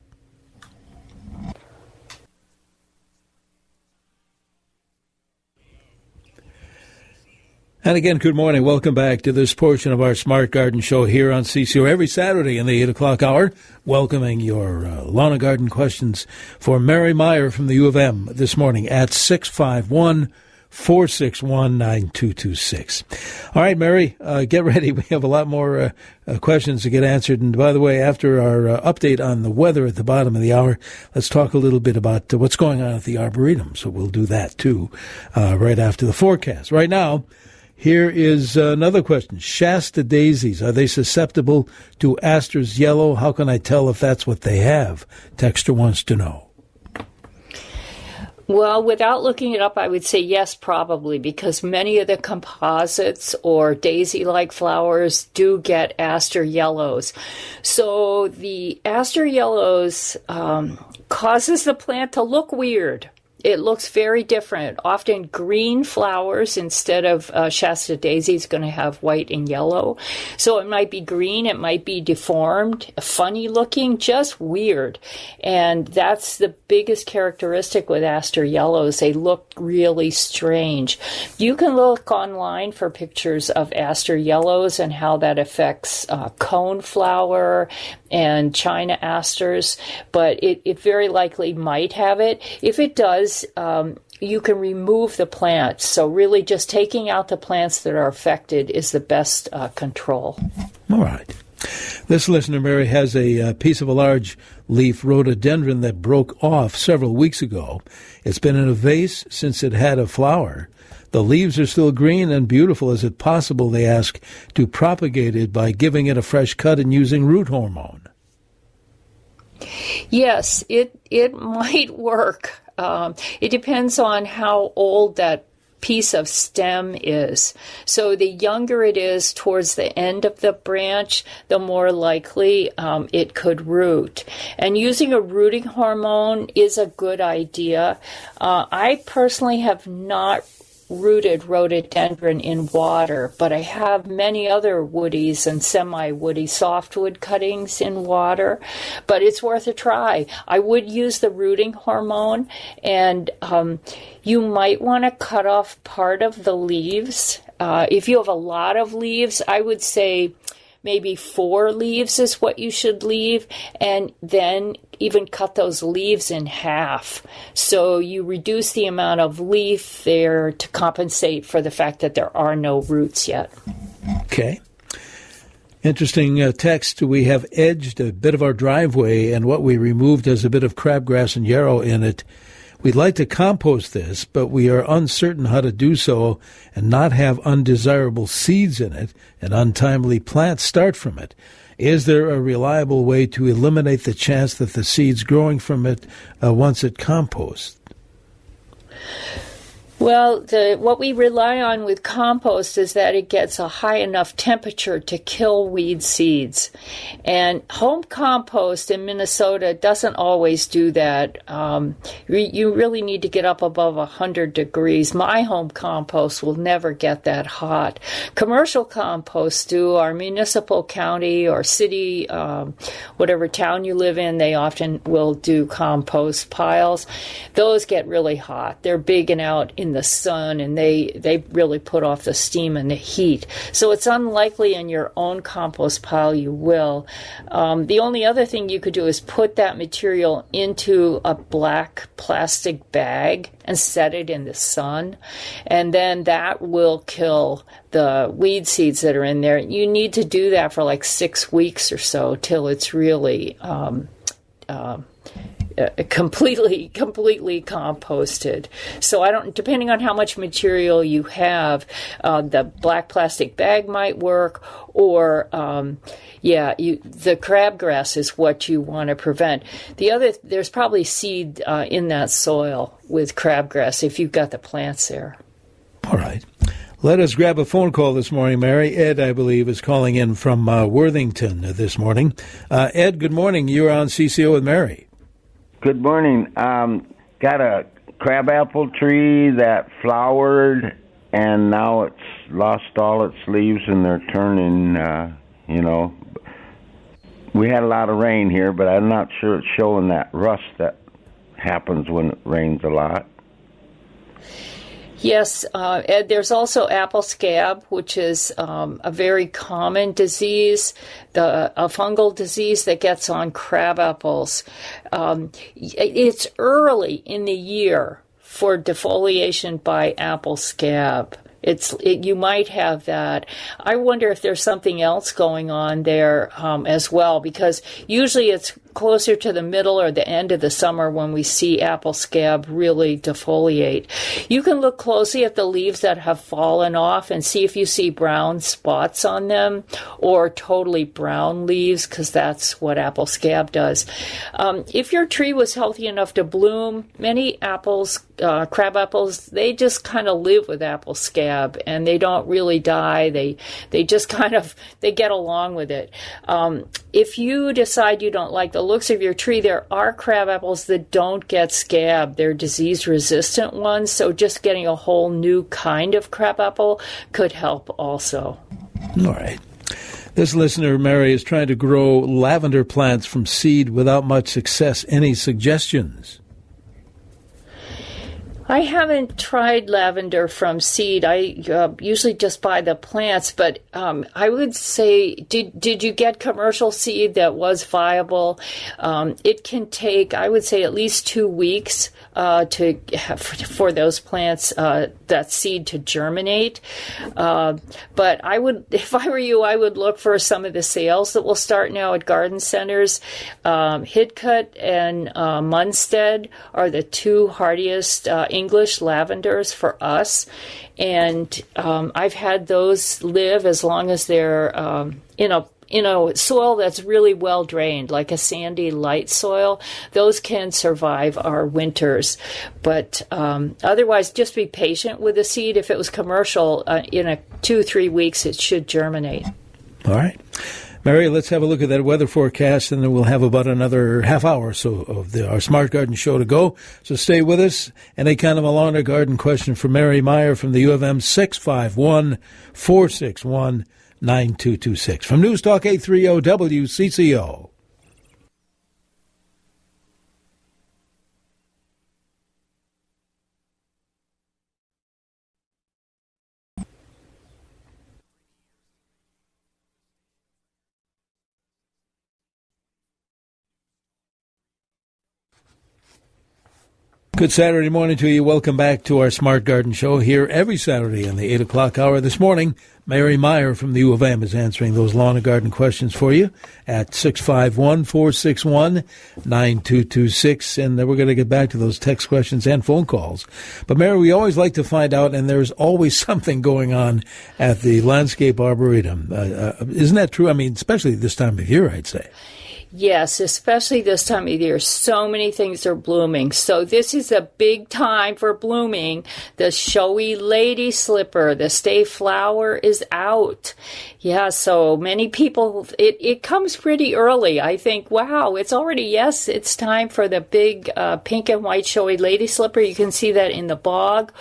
And again, good morning. Welcome back to this portion of our Smart Garden Show here on C C O every Saturday in the eight o'clock hour, welcoming your uh, lawn and garden questions for Mary Meyer from the U of M this morning at six five one, four six one, nine two two six. All right, Mary, uh, get ready. We have a lot more uh, uh, questions to get answered. And by the way, after our uh, update on the weather at the bottom of the hour, let's talk a little bit about uh, what's going on at the Arboretum. So we'll do that, too, uh, right after the forecast. Right now, here is another question. Shasta daisies, are they susceptible to Astor's yellow? How can I tell if that's what they have? Texter wants to know. Well, without looking it up, I would say yes, probably, because many of the composites or daisy-like flowers do get aster yellows. So the aster yellows um, causes the plant to look weird. It looks very different. Often green flowers instead of uh, Shasta daisy is going to have white and yellow. So it might be green, it might be deformed, funny looking, just weird. And that's the biggest characteristic with aster yellows. They look really strange. You can look online for pictures of aster yellows and how that affects uh, coneflower and China asters, but it, it very likely might have it. If it does, um, you can remove the plants. So really just taking out the plants that are affected is the best uh, control. All right. This listener, Mary, has a uh, piece of a large leaf rhododendron that broke off several weeks ago. It's been in a vase since it had a flower. The leaves are still green and beautiful. Is it possible, they ask, to propagate it by giving it a fresh cut and using root hormone? Yes, it it might work. Um, it depends on how old that piece of stem is. So the younger it is towards the end of the branch, the more likely um, it could root. And using a rooting hormone is a good idea. Uh, I personally have not rooted rhododendron in water, but I have many other woodies and semi-woody softwood cuttings in water, but it's worth a try. I would use the rooting hormone, and um, you might want to cut off part of the leaves. Uh, if you have a lot of leaves, I would say maybe four leaves is what you should leave, and then even cut those leaves in half. So you reduce the amount of leaf there to compensate for the fact that there are no roots yet. Okay. Interesting uh, text. We have edged a bit of our driveway, and what we removed has a bit of crabgrass and yarrow in it. We'd like to compost this, but we are uncertain how to do so and not have undesirable seeds in it and untimely plants start from it. Is there a reliable way to eliminate the chance that the seeds growing from it uh, once it composts? Well, the, what we rely on with compost is that it gets a high enough temperature to kill weed seeds. And home compost in Minnesota doesn't always do that. Um, re, you really need to get up above one hundred degrees. My home compost will never get that hot. Commercial composts do. Our municipal, county, or city, um, whatever town you live in, they often will do compost piles. Those get really hot. They're big and out in in the sun, and they, they really put off the steam and the heat. So it's unlikely in your own compost pile you will. Um, the only other thing you could do is put that material into a black plastic bag and set it in the sun, and then that will kill the weed seeds that are in there. You need to do that for like six weeks or so till it's really um, uh, completely, completely composted. So I don't, depending on how much material you have, uh, the black plastic bag might work, or um, yeah, you, the crabgrass is what you want to prevent. The other, there's probably seed uh, in that soil with crabgrass if you've got the plants there. All right. Let us grab a phone call this morning, Mary. Ed, I believe, is calling in from uh, Worthington this morning. Uh, Ed, good morning. You're on C C O with Mary. Good morning. Um, got a crabapple tree that flowered, and now it's lost all its leaves, and they're turning, uh, you know. We had a lot of rain here, but I'm not sure it's showing that rust that happens when it rains a lot. Yes, uh, Ed, there's also apple scab, which is um, a very common disease, the a fungal disease that gets on crab apples. Um, it's early in the year for defoliation by apple scab. It's it, you might have that. I wonder if there's something else going on there um, as well, because usually it's closer to the middle or the end of the summer when we see apple scab really defoliate. You can look closely at the leaves that have fallen off and see if you see brown spots on them or totally brown leaves, because that's what apple scab does. Um, if your tree was healthy enough to bloom, many apples, uh, crab apples, they just kind of live with apple scab and they don't really die. They they just kind of, they get along with it. Um, if you decide you don't like the looks of your tree, there are crab apples that don't get scab. They're disease-resistant ones, so just getting a whole new kind of crab apple could help also. All right. This listener, Mary, is trying to grow lavender plants from seed without much success. Any suggestions? I haven't tried lavender from seed. I uh, usually just buy the plants, but um, I would say, did did you get commercial seed that was viable? Um, it can take, I would say, at least two weeks uh, to have, for those plants, uh, that seed to germinate. Uh, but I would, if I were you, I would look for some of the sales that will start now at garden centers. Um, Hidcut and uh, Munstead are the two hardiest uh, English lavenders for us, and um, I've had those live as long as they're um, in a in a soil that's really well drained, like a sandy, light soil. Those can survive our winters, but um, otherwise, just be patient with the seed. If it was commercial, uh, in a two three weeks, it should germinate. All right. Mary, let's have a look at that weather forecast, and then we'll have about another half hour or so of the, our Smart Garden show to go. So stay with us. Any kind of a lawn or garden question for Mary Meyer from the U of M, six five one, four six one, nine two two six. From News Talk eight thirty W C C O. Good Saturday morning to you. Welcome back to our Smart Garden Show here every Saturday in the eight o'clock hour. This morning, Mary Meyer from the U of M is answering those lawn and garden questions for you at six five one, four six one, nine two two six. And we're going to get back to those text questions and phone calls. But, Mary, we always like to find out, and there's always something going on at the Landscape Arboretum. Uh, uh, isn't that true? I mean, especially this time of year, I'd say. Yes, especially this time of year. So many things are blooming. So this is a big time for blooming. The showy lady slipper, the stay flower is out. Yeah, so many people, it, it comes pretty early. I think, wow, it's already, yes, it's time for the big uh, pink and white showy lady slipper. You can see that in the bog.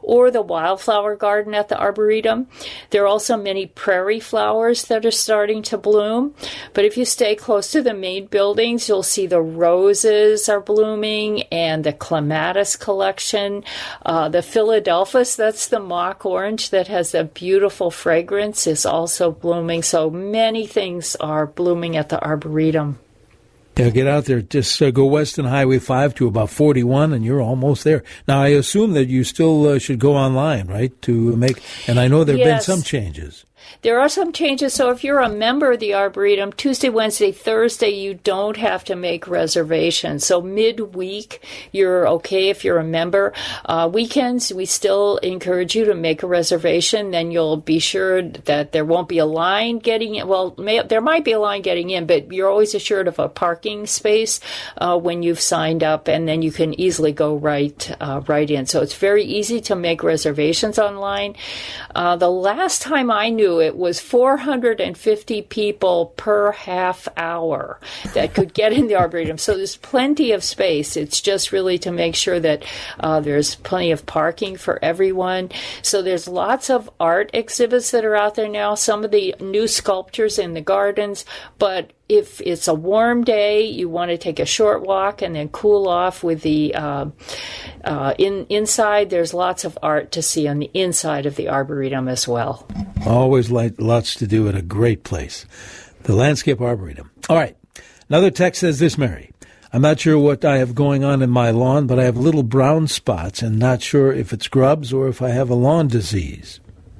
or the wildflower garden at the Arboretum. There are also many prairie flowers that are starting to bloom. But if you stay close to the main buildings, you'll see the roses are blooming and the clematis collection. Uh, the Philadelphus, that's the mock orange that has a beautiful fragrance, is also blooming. So many things are blooming at the Arboretum. Yeah, get out there. Just uh, go west on Highway five to about forty-one, and you're almost there. Now, I assume that you still uh, should go online, right, to make, and I know there have yes. been some changes. There are some changes. So if you're a member of the Arboretum, Tuesday, Wednesday, Thursday, you don't have to make reservations. So midweek, you're okay if you're a member. Uh, weekends, we still encourage you to make a reservation. Then you'll be sure that there won't be a line getting in. Well, may, there might be a line getting in, but you're always assured of a parking space uh, when you've signed up, and then you can easily go right, uh, right in. So it's very easy to make reservations online. Uh, the last time I knew it was four hundred fifty people per half hour that could get in the Arboretum. So there's plenty of space. It's just really to make sure that uh, there's plenty of parking for everyone. So there's lots of art exhibits that are out there now, some of the new sculptures in the gardens, but if it's a warm day, you want to take a short walk and then cool off with the uh, uh, in inside. There's lots of art to see on the inside of the Arboretum as well. Always like lots to do at a great place, the Landscape Arboretum. All right. Another text says this, Mary. I'm not sure what I have going on in my lawn, but I have little brown spots and not sure if it's grubs or if I have a lawn disease.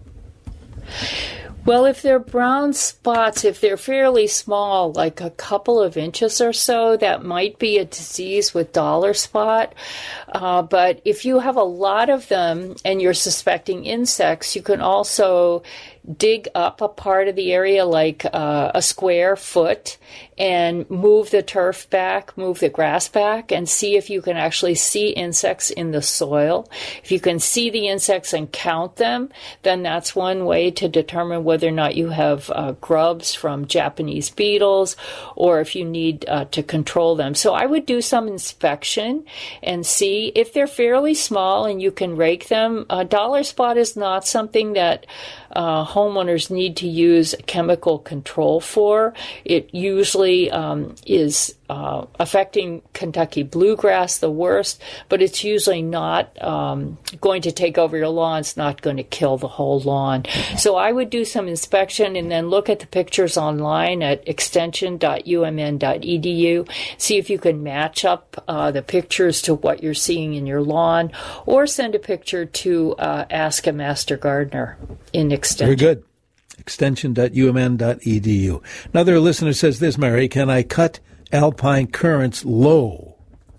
Well, if they're brown spots, if they're fairly small, like a couple of inches or so, that might be a disease with dollar spot. Uh, but if you have a lot of them and you're suspecting insects, you can also dig up a part of the area like uh, a square foot and move the turf back, move the grass back, and see if you can actually see insects in the soil. If you can see the insects and count them, then that's one way to determine whether or not you have uh, grubs from Japanese beetles or if you need uh, to control them. So I would do some inspection and see if they're fairly small and you can rake them. Uh, dollar spot is not something that uh, homeowners need to use chemical control for. It usually um, is uh, affecting Kentucky bluegrass the worst, but it's usually not um, going to take over your lawn. It's not going to kill the whole lawn. So I would do some inspection and then look at the pictures online at extension dot u m n dot e d u. See if you can match up uh, the pictures to what you're seeing in your lawn, or send a picture to uh, Ask a Master Gardener in Extension. Very good. extension dot u m n dot e d u. Another listener says this, Mary, can I cut alpine currants low?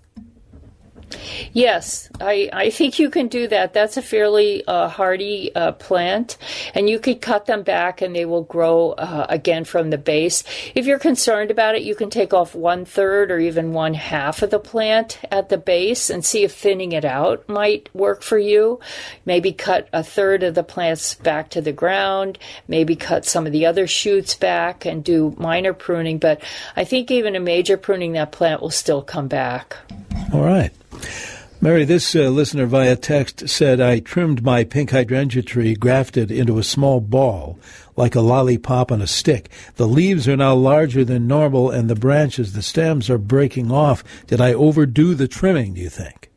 Yes, I, I think you can do that. That's a fairly uh, hardy uh, plant, and you could cut them back and they will grow uh, again from the base. If you're concerned about it, you can take off one third or even one half of the plant at the base and see if thinning it out might work for you. Maybe cut a third of the plants back to the ground, maybe cut some of the other shoots back and do minor pruning, but I think even a major pruning, that plant will still come back. All right. Mary, this uh, listener via text said, I trimmed my pink hydrangea tree, grafted into a small ball, like a lollipop on a stick. The leaves are now larger than normal, and the branches, the stems, are breaking off. Did I overdo the trimming, do you think?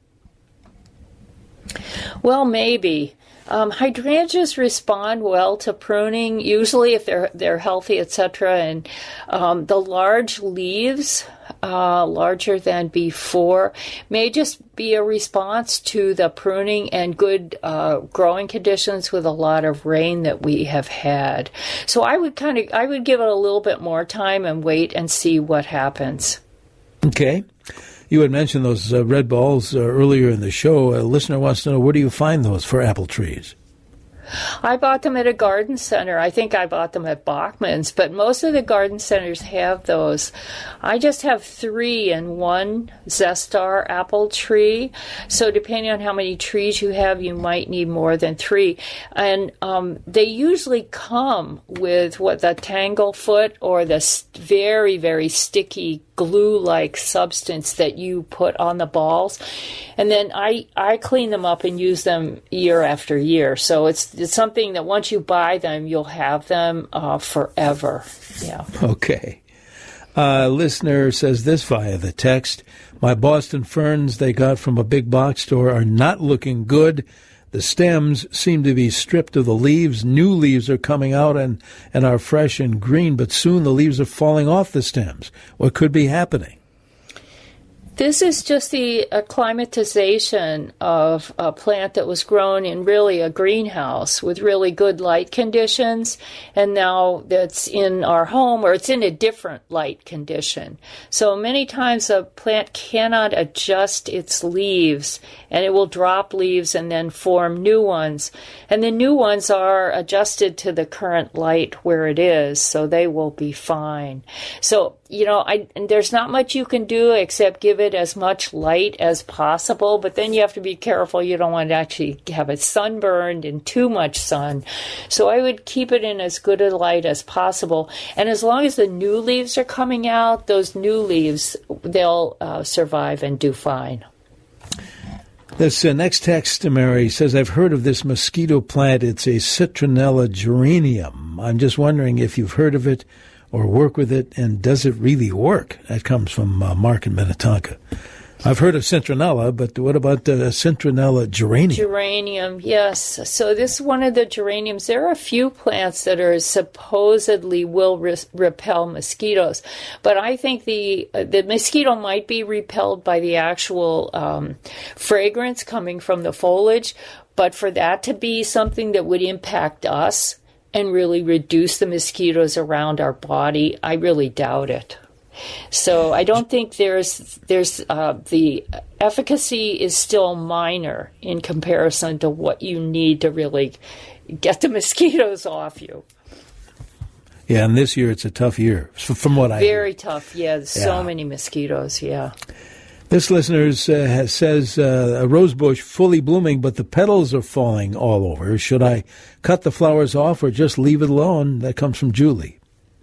Well, maybe. Um, hydrangeas respond well to pruning, usually if they're they're healthy, et cetera. And um, the large leaves, uh, larger than before, may just be a response to the pruning and good uh, growing conditions with a lot of rain that we have had. So I would kind of I would give it a little bit more time and wait and see what happens. Okay. You had mentioned those uh, red balls uh, earlier in the show. A listener wants to know, where do you find those for apple trees? I bought them at a garden center. I think I bought them at Bachman's, but most of the garden centers have those. I just have three in one Zestar apple tree. So depending on how many trees you have, you might need more than three. And um, they usually come with what the tanglefoot or the very, very sticky glue-like substance that you put on the balls. And then I, I clean them up and use them year after year. So it's, it's something that once you buy them, you'll have them uh, forever. Yeah. Okay. Uh, listener says this via the text. My Boston ferns they got from a big box store are not looking good. The stems seem to be stripped of the leaves. New leaves are coming out and, and are fresh and green, but soon the leaves are falling off the stems. What could be happening? This is just the acclimatization of a plant that was grown in really a greenhouse with really good light conditions, and now that's in our home, or it's in a different light condition. So many times a plant cannot adjust its leaves, and it will drop leaves and then form new ones. And the new ones are adjusted to the current light where it is, so they will be fine. So, you know, I, there's not much you can do except give it as much light as possible, but then you have to be careful. You don't want to actually have it sunburned in too much sun. So I would keep it in as good a light as possible. And as long as the new leaves are coming out, those new leaves, they'll uh, survive and do fine. This uh, next text, Mary, says, I've heard of this mosquito plant. It's a citronella geranium. I'm just wondering if you've heard of it or work with it, and does it really work? That comes from uh, Mark in Minnetonka. I've heard of citronella, but what about the uh, citronella geranium? Geranium, yes. So this is one of the geraniums. There are a few plants that are supposedly will re- repel mosquitoes, but I think the uh, the mosquito might be repelled by the actual um, fragrance coming from the foliage, but for that to be something that would impact us and really reduce the mosquitoes around our body, I really doubt it. So I don't think there's there's uh, the efficacy is still minor in comparison to what you need to really get the mosquitoes off you. Yeah, and this year it's a tough year, from what I Very hear. tough, yeah. There's Yeah. so many mosquitoes, yeah. This listener uh, has, says, uh, a rose bush fully blooming, but the petals are falling all over. Should I cut the flowers off or just leave it alone? That comes from Julie.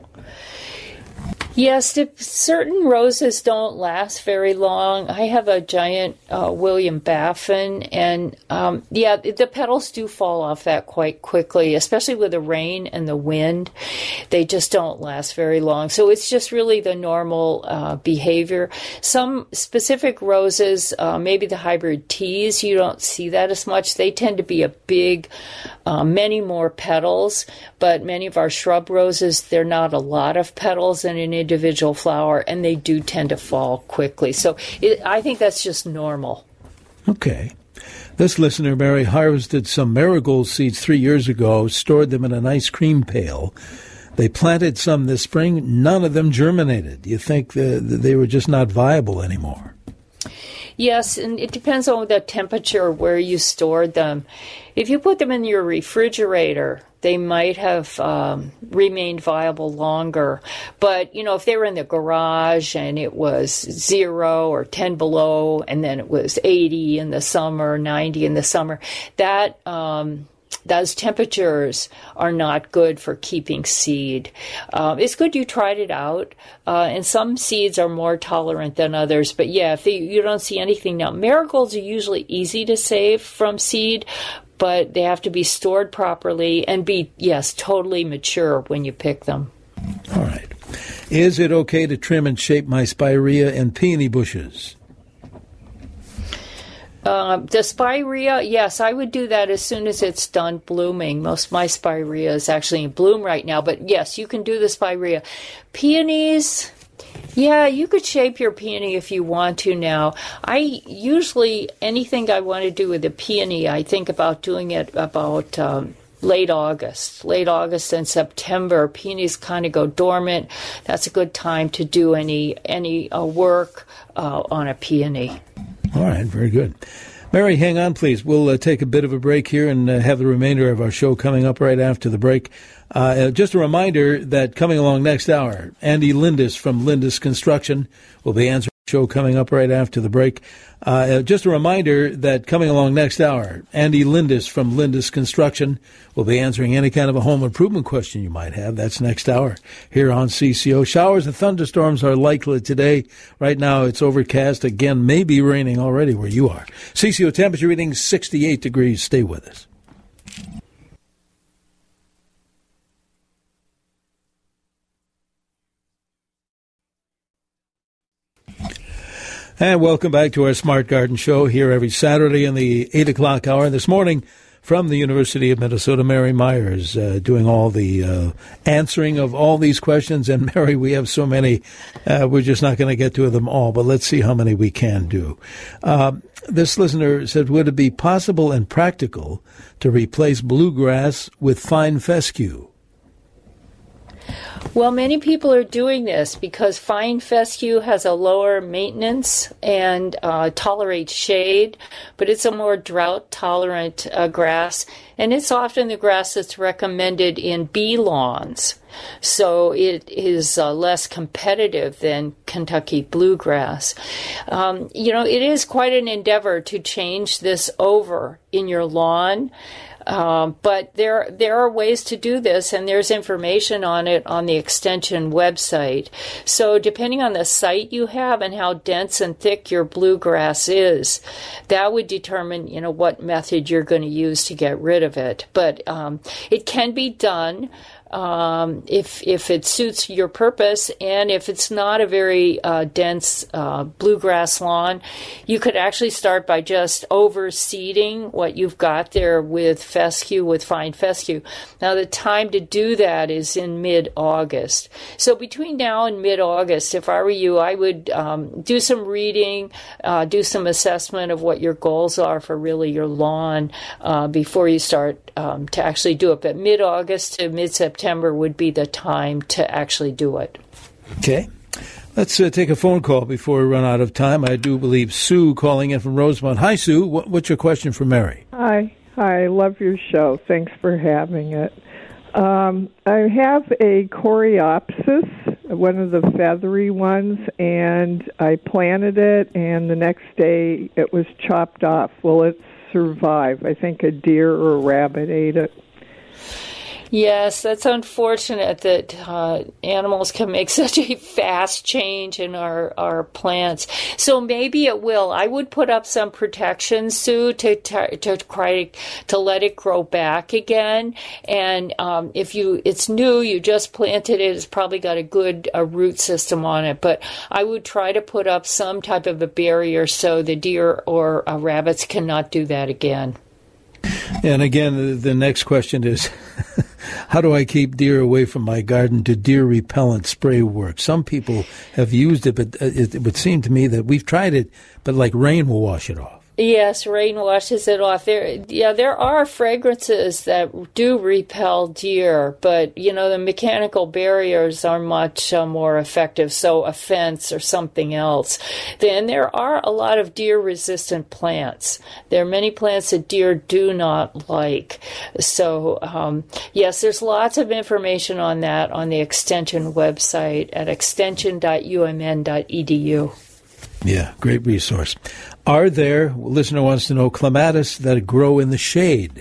Yes, if certain roses don't last very long. I have a giant uh, William Baffin, and um, yeah, the petals do fall off that quite quickly, especially with the rain and the wind. They just don't last very long. So it's just really the normal uh, behavior. Some specific roses, uh, maybe the hybrid teas, you don't see that as much. They tend to be a big, uh, many more petals, but many of our shrub roses, they're not a lot of petals in an individual flower, and they do tend to fall quickly. So it, I think that's just normal. Okay. This listener, Mary, harvested some marigold seeds three years ago, stored them in an ice cream pail. They planted some this spring. None of them germinated. You think the, they were just not viable anymore? Yes, and it depends on the temperature where you stored them. If you put them in your refrigerator, they might have um, remained viable longer. But, you know, if they were in the garage and it was zero or ten below, and then it was eighty in the summer, ninety in the summer, that um, those temperatures are not good for keeping seed. Uh, it's good you tried it out, uh, and some seeds are more tolerant than others. But yeah, if they, you don't see anything now, marigolds are usually easy to save from seed, but they have to be stored properly and be, yes, totally mature when you pick them. All right. Is it okay to trim and shape my spirea and peony bushes? Uh, the spirea, yes, I would do that as soon as it's done blooming. Most of my spirea is actually in bloom right now, but yes, you can do the spirea. Peonies, yeah, you could shape your peony if you want to now. I usually, anything I want to do with a peony, I think about doing it about um, late August. Late August and September, peonies kind of go dormant. That's a good time to do any, any uh, work uh, on a peony. All right, very good. Mary, hang on, please. We'll uh, take a bit of a break here and uh, have the remainder of our show coming up right after the break. Uh, just a reminder that coming along next hour, Andy Lindis from Lindis Construction will be answering Show coming up right after the break. Uh, just a reminder that coming along next hour, Andy Lindis from Lindis Construction will be answering any kind of a home improvement question you might have. That's next hour here on C C O. Showers and thunderstorms are likely today. Right now it's overcast. Again, maybe raining already where you are. C C O temperature reading sixty-eight degrees. Stay with us. And welcome back to our Smart Garden Show here every Saturday in the eight o'clock hour. This morning from the University of Minnesota, Mary Myers uh, doing all the uh, answering of all these questions. And Mary, we have so many, uh, we're just not going to get to them all, but let's see how many we can do. Uh, this listener said, would it be possible and practical to replace bluegrass with fine fescue? Well, many people are doing this because fine fescue has a lower maintenance and uh, tolerates shade, but it's a more drought-tolerant uh, grass, and it's often the grass that's recommended in bee lawns. So it is uh, less competitive than Kentucky bluegrass. Um, you know, it is quite an endeavor to change this over in your lawn. Um, but there there are ways to do this, and there's information on it on the Extension website. So depending on the site you have and how dense and thick your bluegrass is, that would determine, you know, what method you're going to use to get rid of it. But um, it can be done. Um, if if it suits your purpose, and if it's not a very uh, dense uh, bluegrass lawn, you could actually start by just overseeding what you've got there with fescue, with fine fescue. Now, the time to do that is in mid-August. So between now and mid-August, if I were you, I would um, do some reading, uh, do some assessment of what your goals are for really your lawn uh, before you start um, to actually do it. But mid-August to mid-September September would be the time to actually do it. Okay. Let's uh, take a phone call before we run out of time. I do believe Sue calling in from Rosemont. Hi, Sue. What, what's your question for Mary? Hi. Hi. I love your show. Thanks for having it. Um, I have a Coreopsis, one of the feathery ones, and I planted it, and the next day it was chopped off. Will it survive? I think a deer or a rabbit ate it. Yes, that's unfortunate that uh, animals can make such a fast change in our, our plants. So maybe it will. I would put up some protection, Sue, to to, to try to let it grow back again. And um, if you it's new, you just planted it, it's probably got a good uh, root system on it. But I would try to put up some type of a barrier so the deer or uh, rabbits cannot do that again. And again, the, the next question is, how do I keep deer away from my garden? Do deer repellent spray work? Some people have used it, but it, it would seem to me that we've tried it, but like rain will wash it off. Yes, rain washes it off. There, yeah, there are fragrances that do repel deer, but, you know, the mechanical barriers are much uh, more effective, so a fence or something else. Then there are a lot of deer-resistant plants. There are many plants that deer do not like. So, um, yes, there's lots of information on that on the Extension website at extension dot u m n dot e d u. Yeah, great resource. Are there, a listener wants to know, clematis that grow in the shade?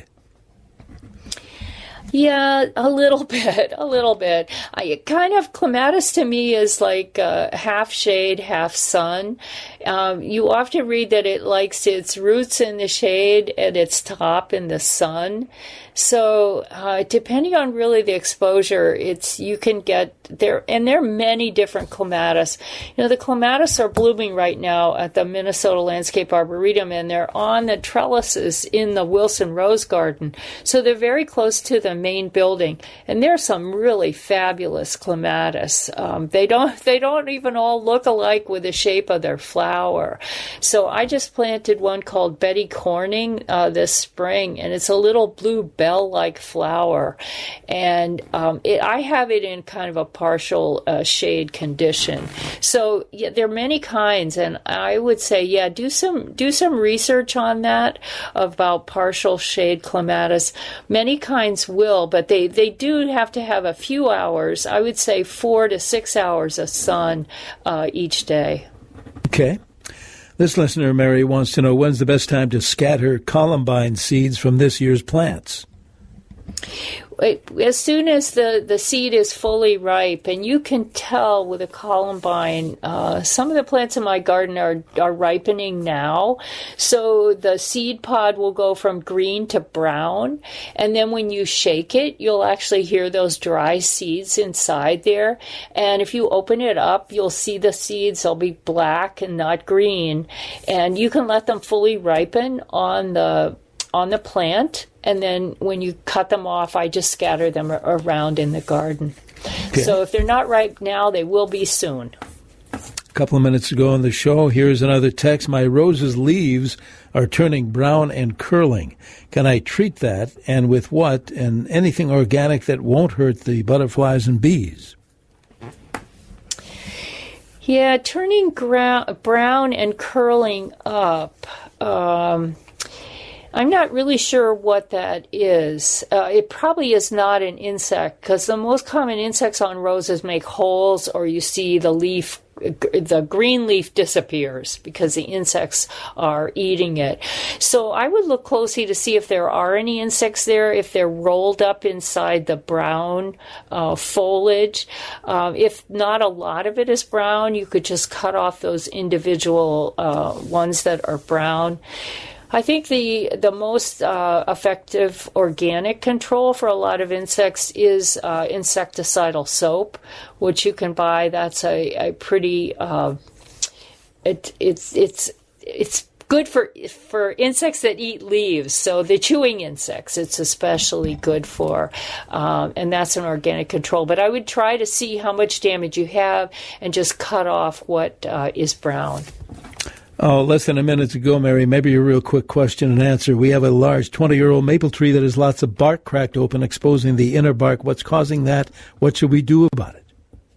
Yeah, a little bit, a little bit. I, kind of clematis to me is like uh, half shade, half sun. Um, you often read that it likes its roots in the shade and its top in the sun. So uh, depending on really the exposure, it's you can get there, and there are many different clematis. You know, the clematis are blooming right now at the Minnesota Landscape Arboretum, and they're on the trellises in the Wilson Rose Garden. So they're very close to the main building, and there's some really fabulous clematis. Um, they don't they don't even all look alike with the shape of their flower. So I just planted one called Betty Corning uh, this spring, and it's a little blue bell-like flower, and um, it, I have it in kind of a partial uh, shade condition. So yeah, there are many kinds, and I would say, yeah, do some do some research on that about partial shade clematis. Many kinds will, but they, they do have to have a few hours. I would say four to six hours of sun uh, each day. Okay. This listener, Mary, wants to know when's the best time to scatter columbine seeds from this year's plants? As soon as the, the seed is fully ripe, and you can tell with a columbine, uh, some of the plants in my garden are, are ripening now. So the seed pod will go from green to brown, and then when you shake it, you'll actually hear those dry seeds inside there. And if you open it up, you'll see the seeds. They'll be black and not green, and you can let them fully ripen on the on the plant, and then when you cut them off, I just scatter them around in the garden. Okay. So if they're not ripe now, they will be soon. A couple of minutes ago on the show, here's another text. My rose's leaves are turning brown and curling. Can I treat that, and with what, and anything organic that won't hurt the butterflies and bees? Yeah, turning gra- brown and curling up. Um... I'm not really sure what that is. Uh, it probably is not an insect, because the most common insects on roses make holes, or you see the leaf, the green leaf disappears because the insects are eating it. So I would look closely to see if there are any insects there, if they're rolled up inside the brown uh, foliage. Um, if not a lot of it is brown, you could just cut off those individual uh, ones that are brown. I think the the most uh, effective organic control for a lot of insects is uh, insecticidal soap, which you can buy. That's a, a pretty uh, it it's it's it's good for for insects that eat leaves. So the chewing insects, it's especially good for, um, and that's an organic control. But I would try to see how much damage you have and just cut off what uh, is brown. Oh, less than a minute to go, Mary. Maybe a real quick question and answer. We have a large twenty-year-old maple tree that has lots of bark cracked open, exposing the inner bark. What's causing that? What should we do about it?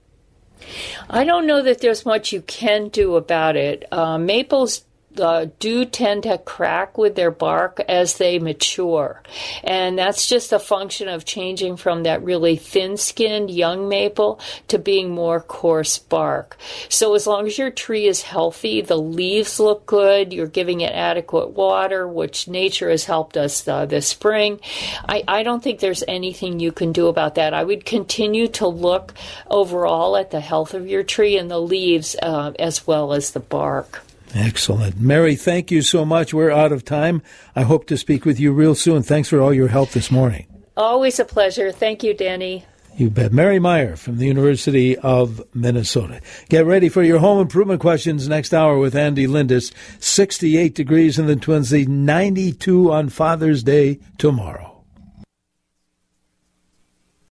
I don't know that there's much you can do about it. Uh, maples Uh, do tend to crack with their bark as they mature. And that's just a function of changing from that really thin-skinned young maple to being more coarse bark. So as long as your tree is healthy, the leaves look good, you're giving it adequate water, which nature has helped us uh, this spring, I, I don't think there's anything you can do about that. I would continue to look overall at the health of your tree and the leaves uh, as well as the bark. Excellent. Mary, thank you so much. We're out of time. I hope to speak with you real soon. Thanks for all your help this morning. Always a pleasure. Thank you, Danny. You bet. Mary Meyer from the University of Minnesota. Get ready for your home improvement questions next hour with Andy Lindis. sixty-eight degrees in the Twin Cities, ninety-two on Father's Day tomorrow.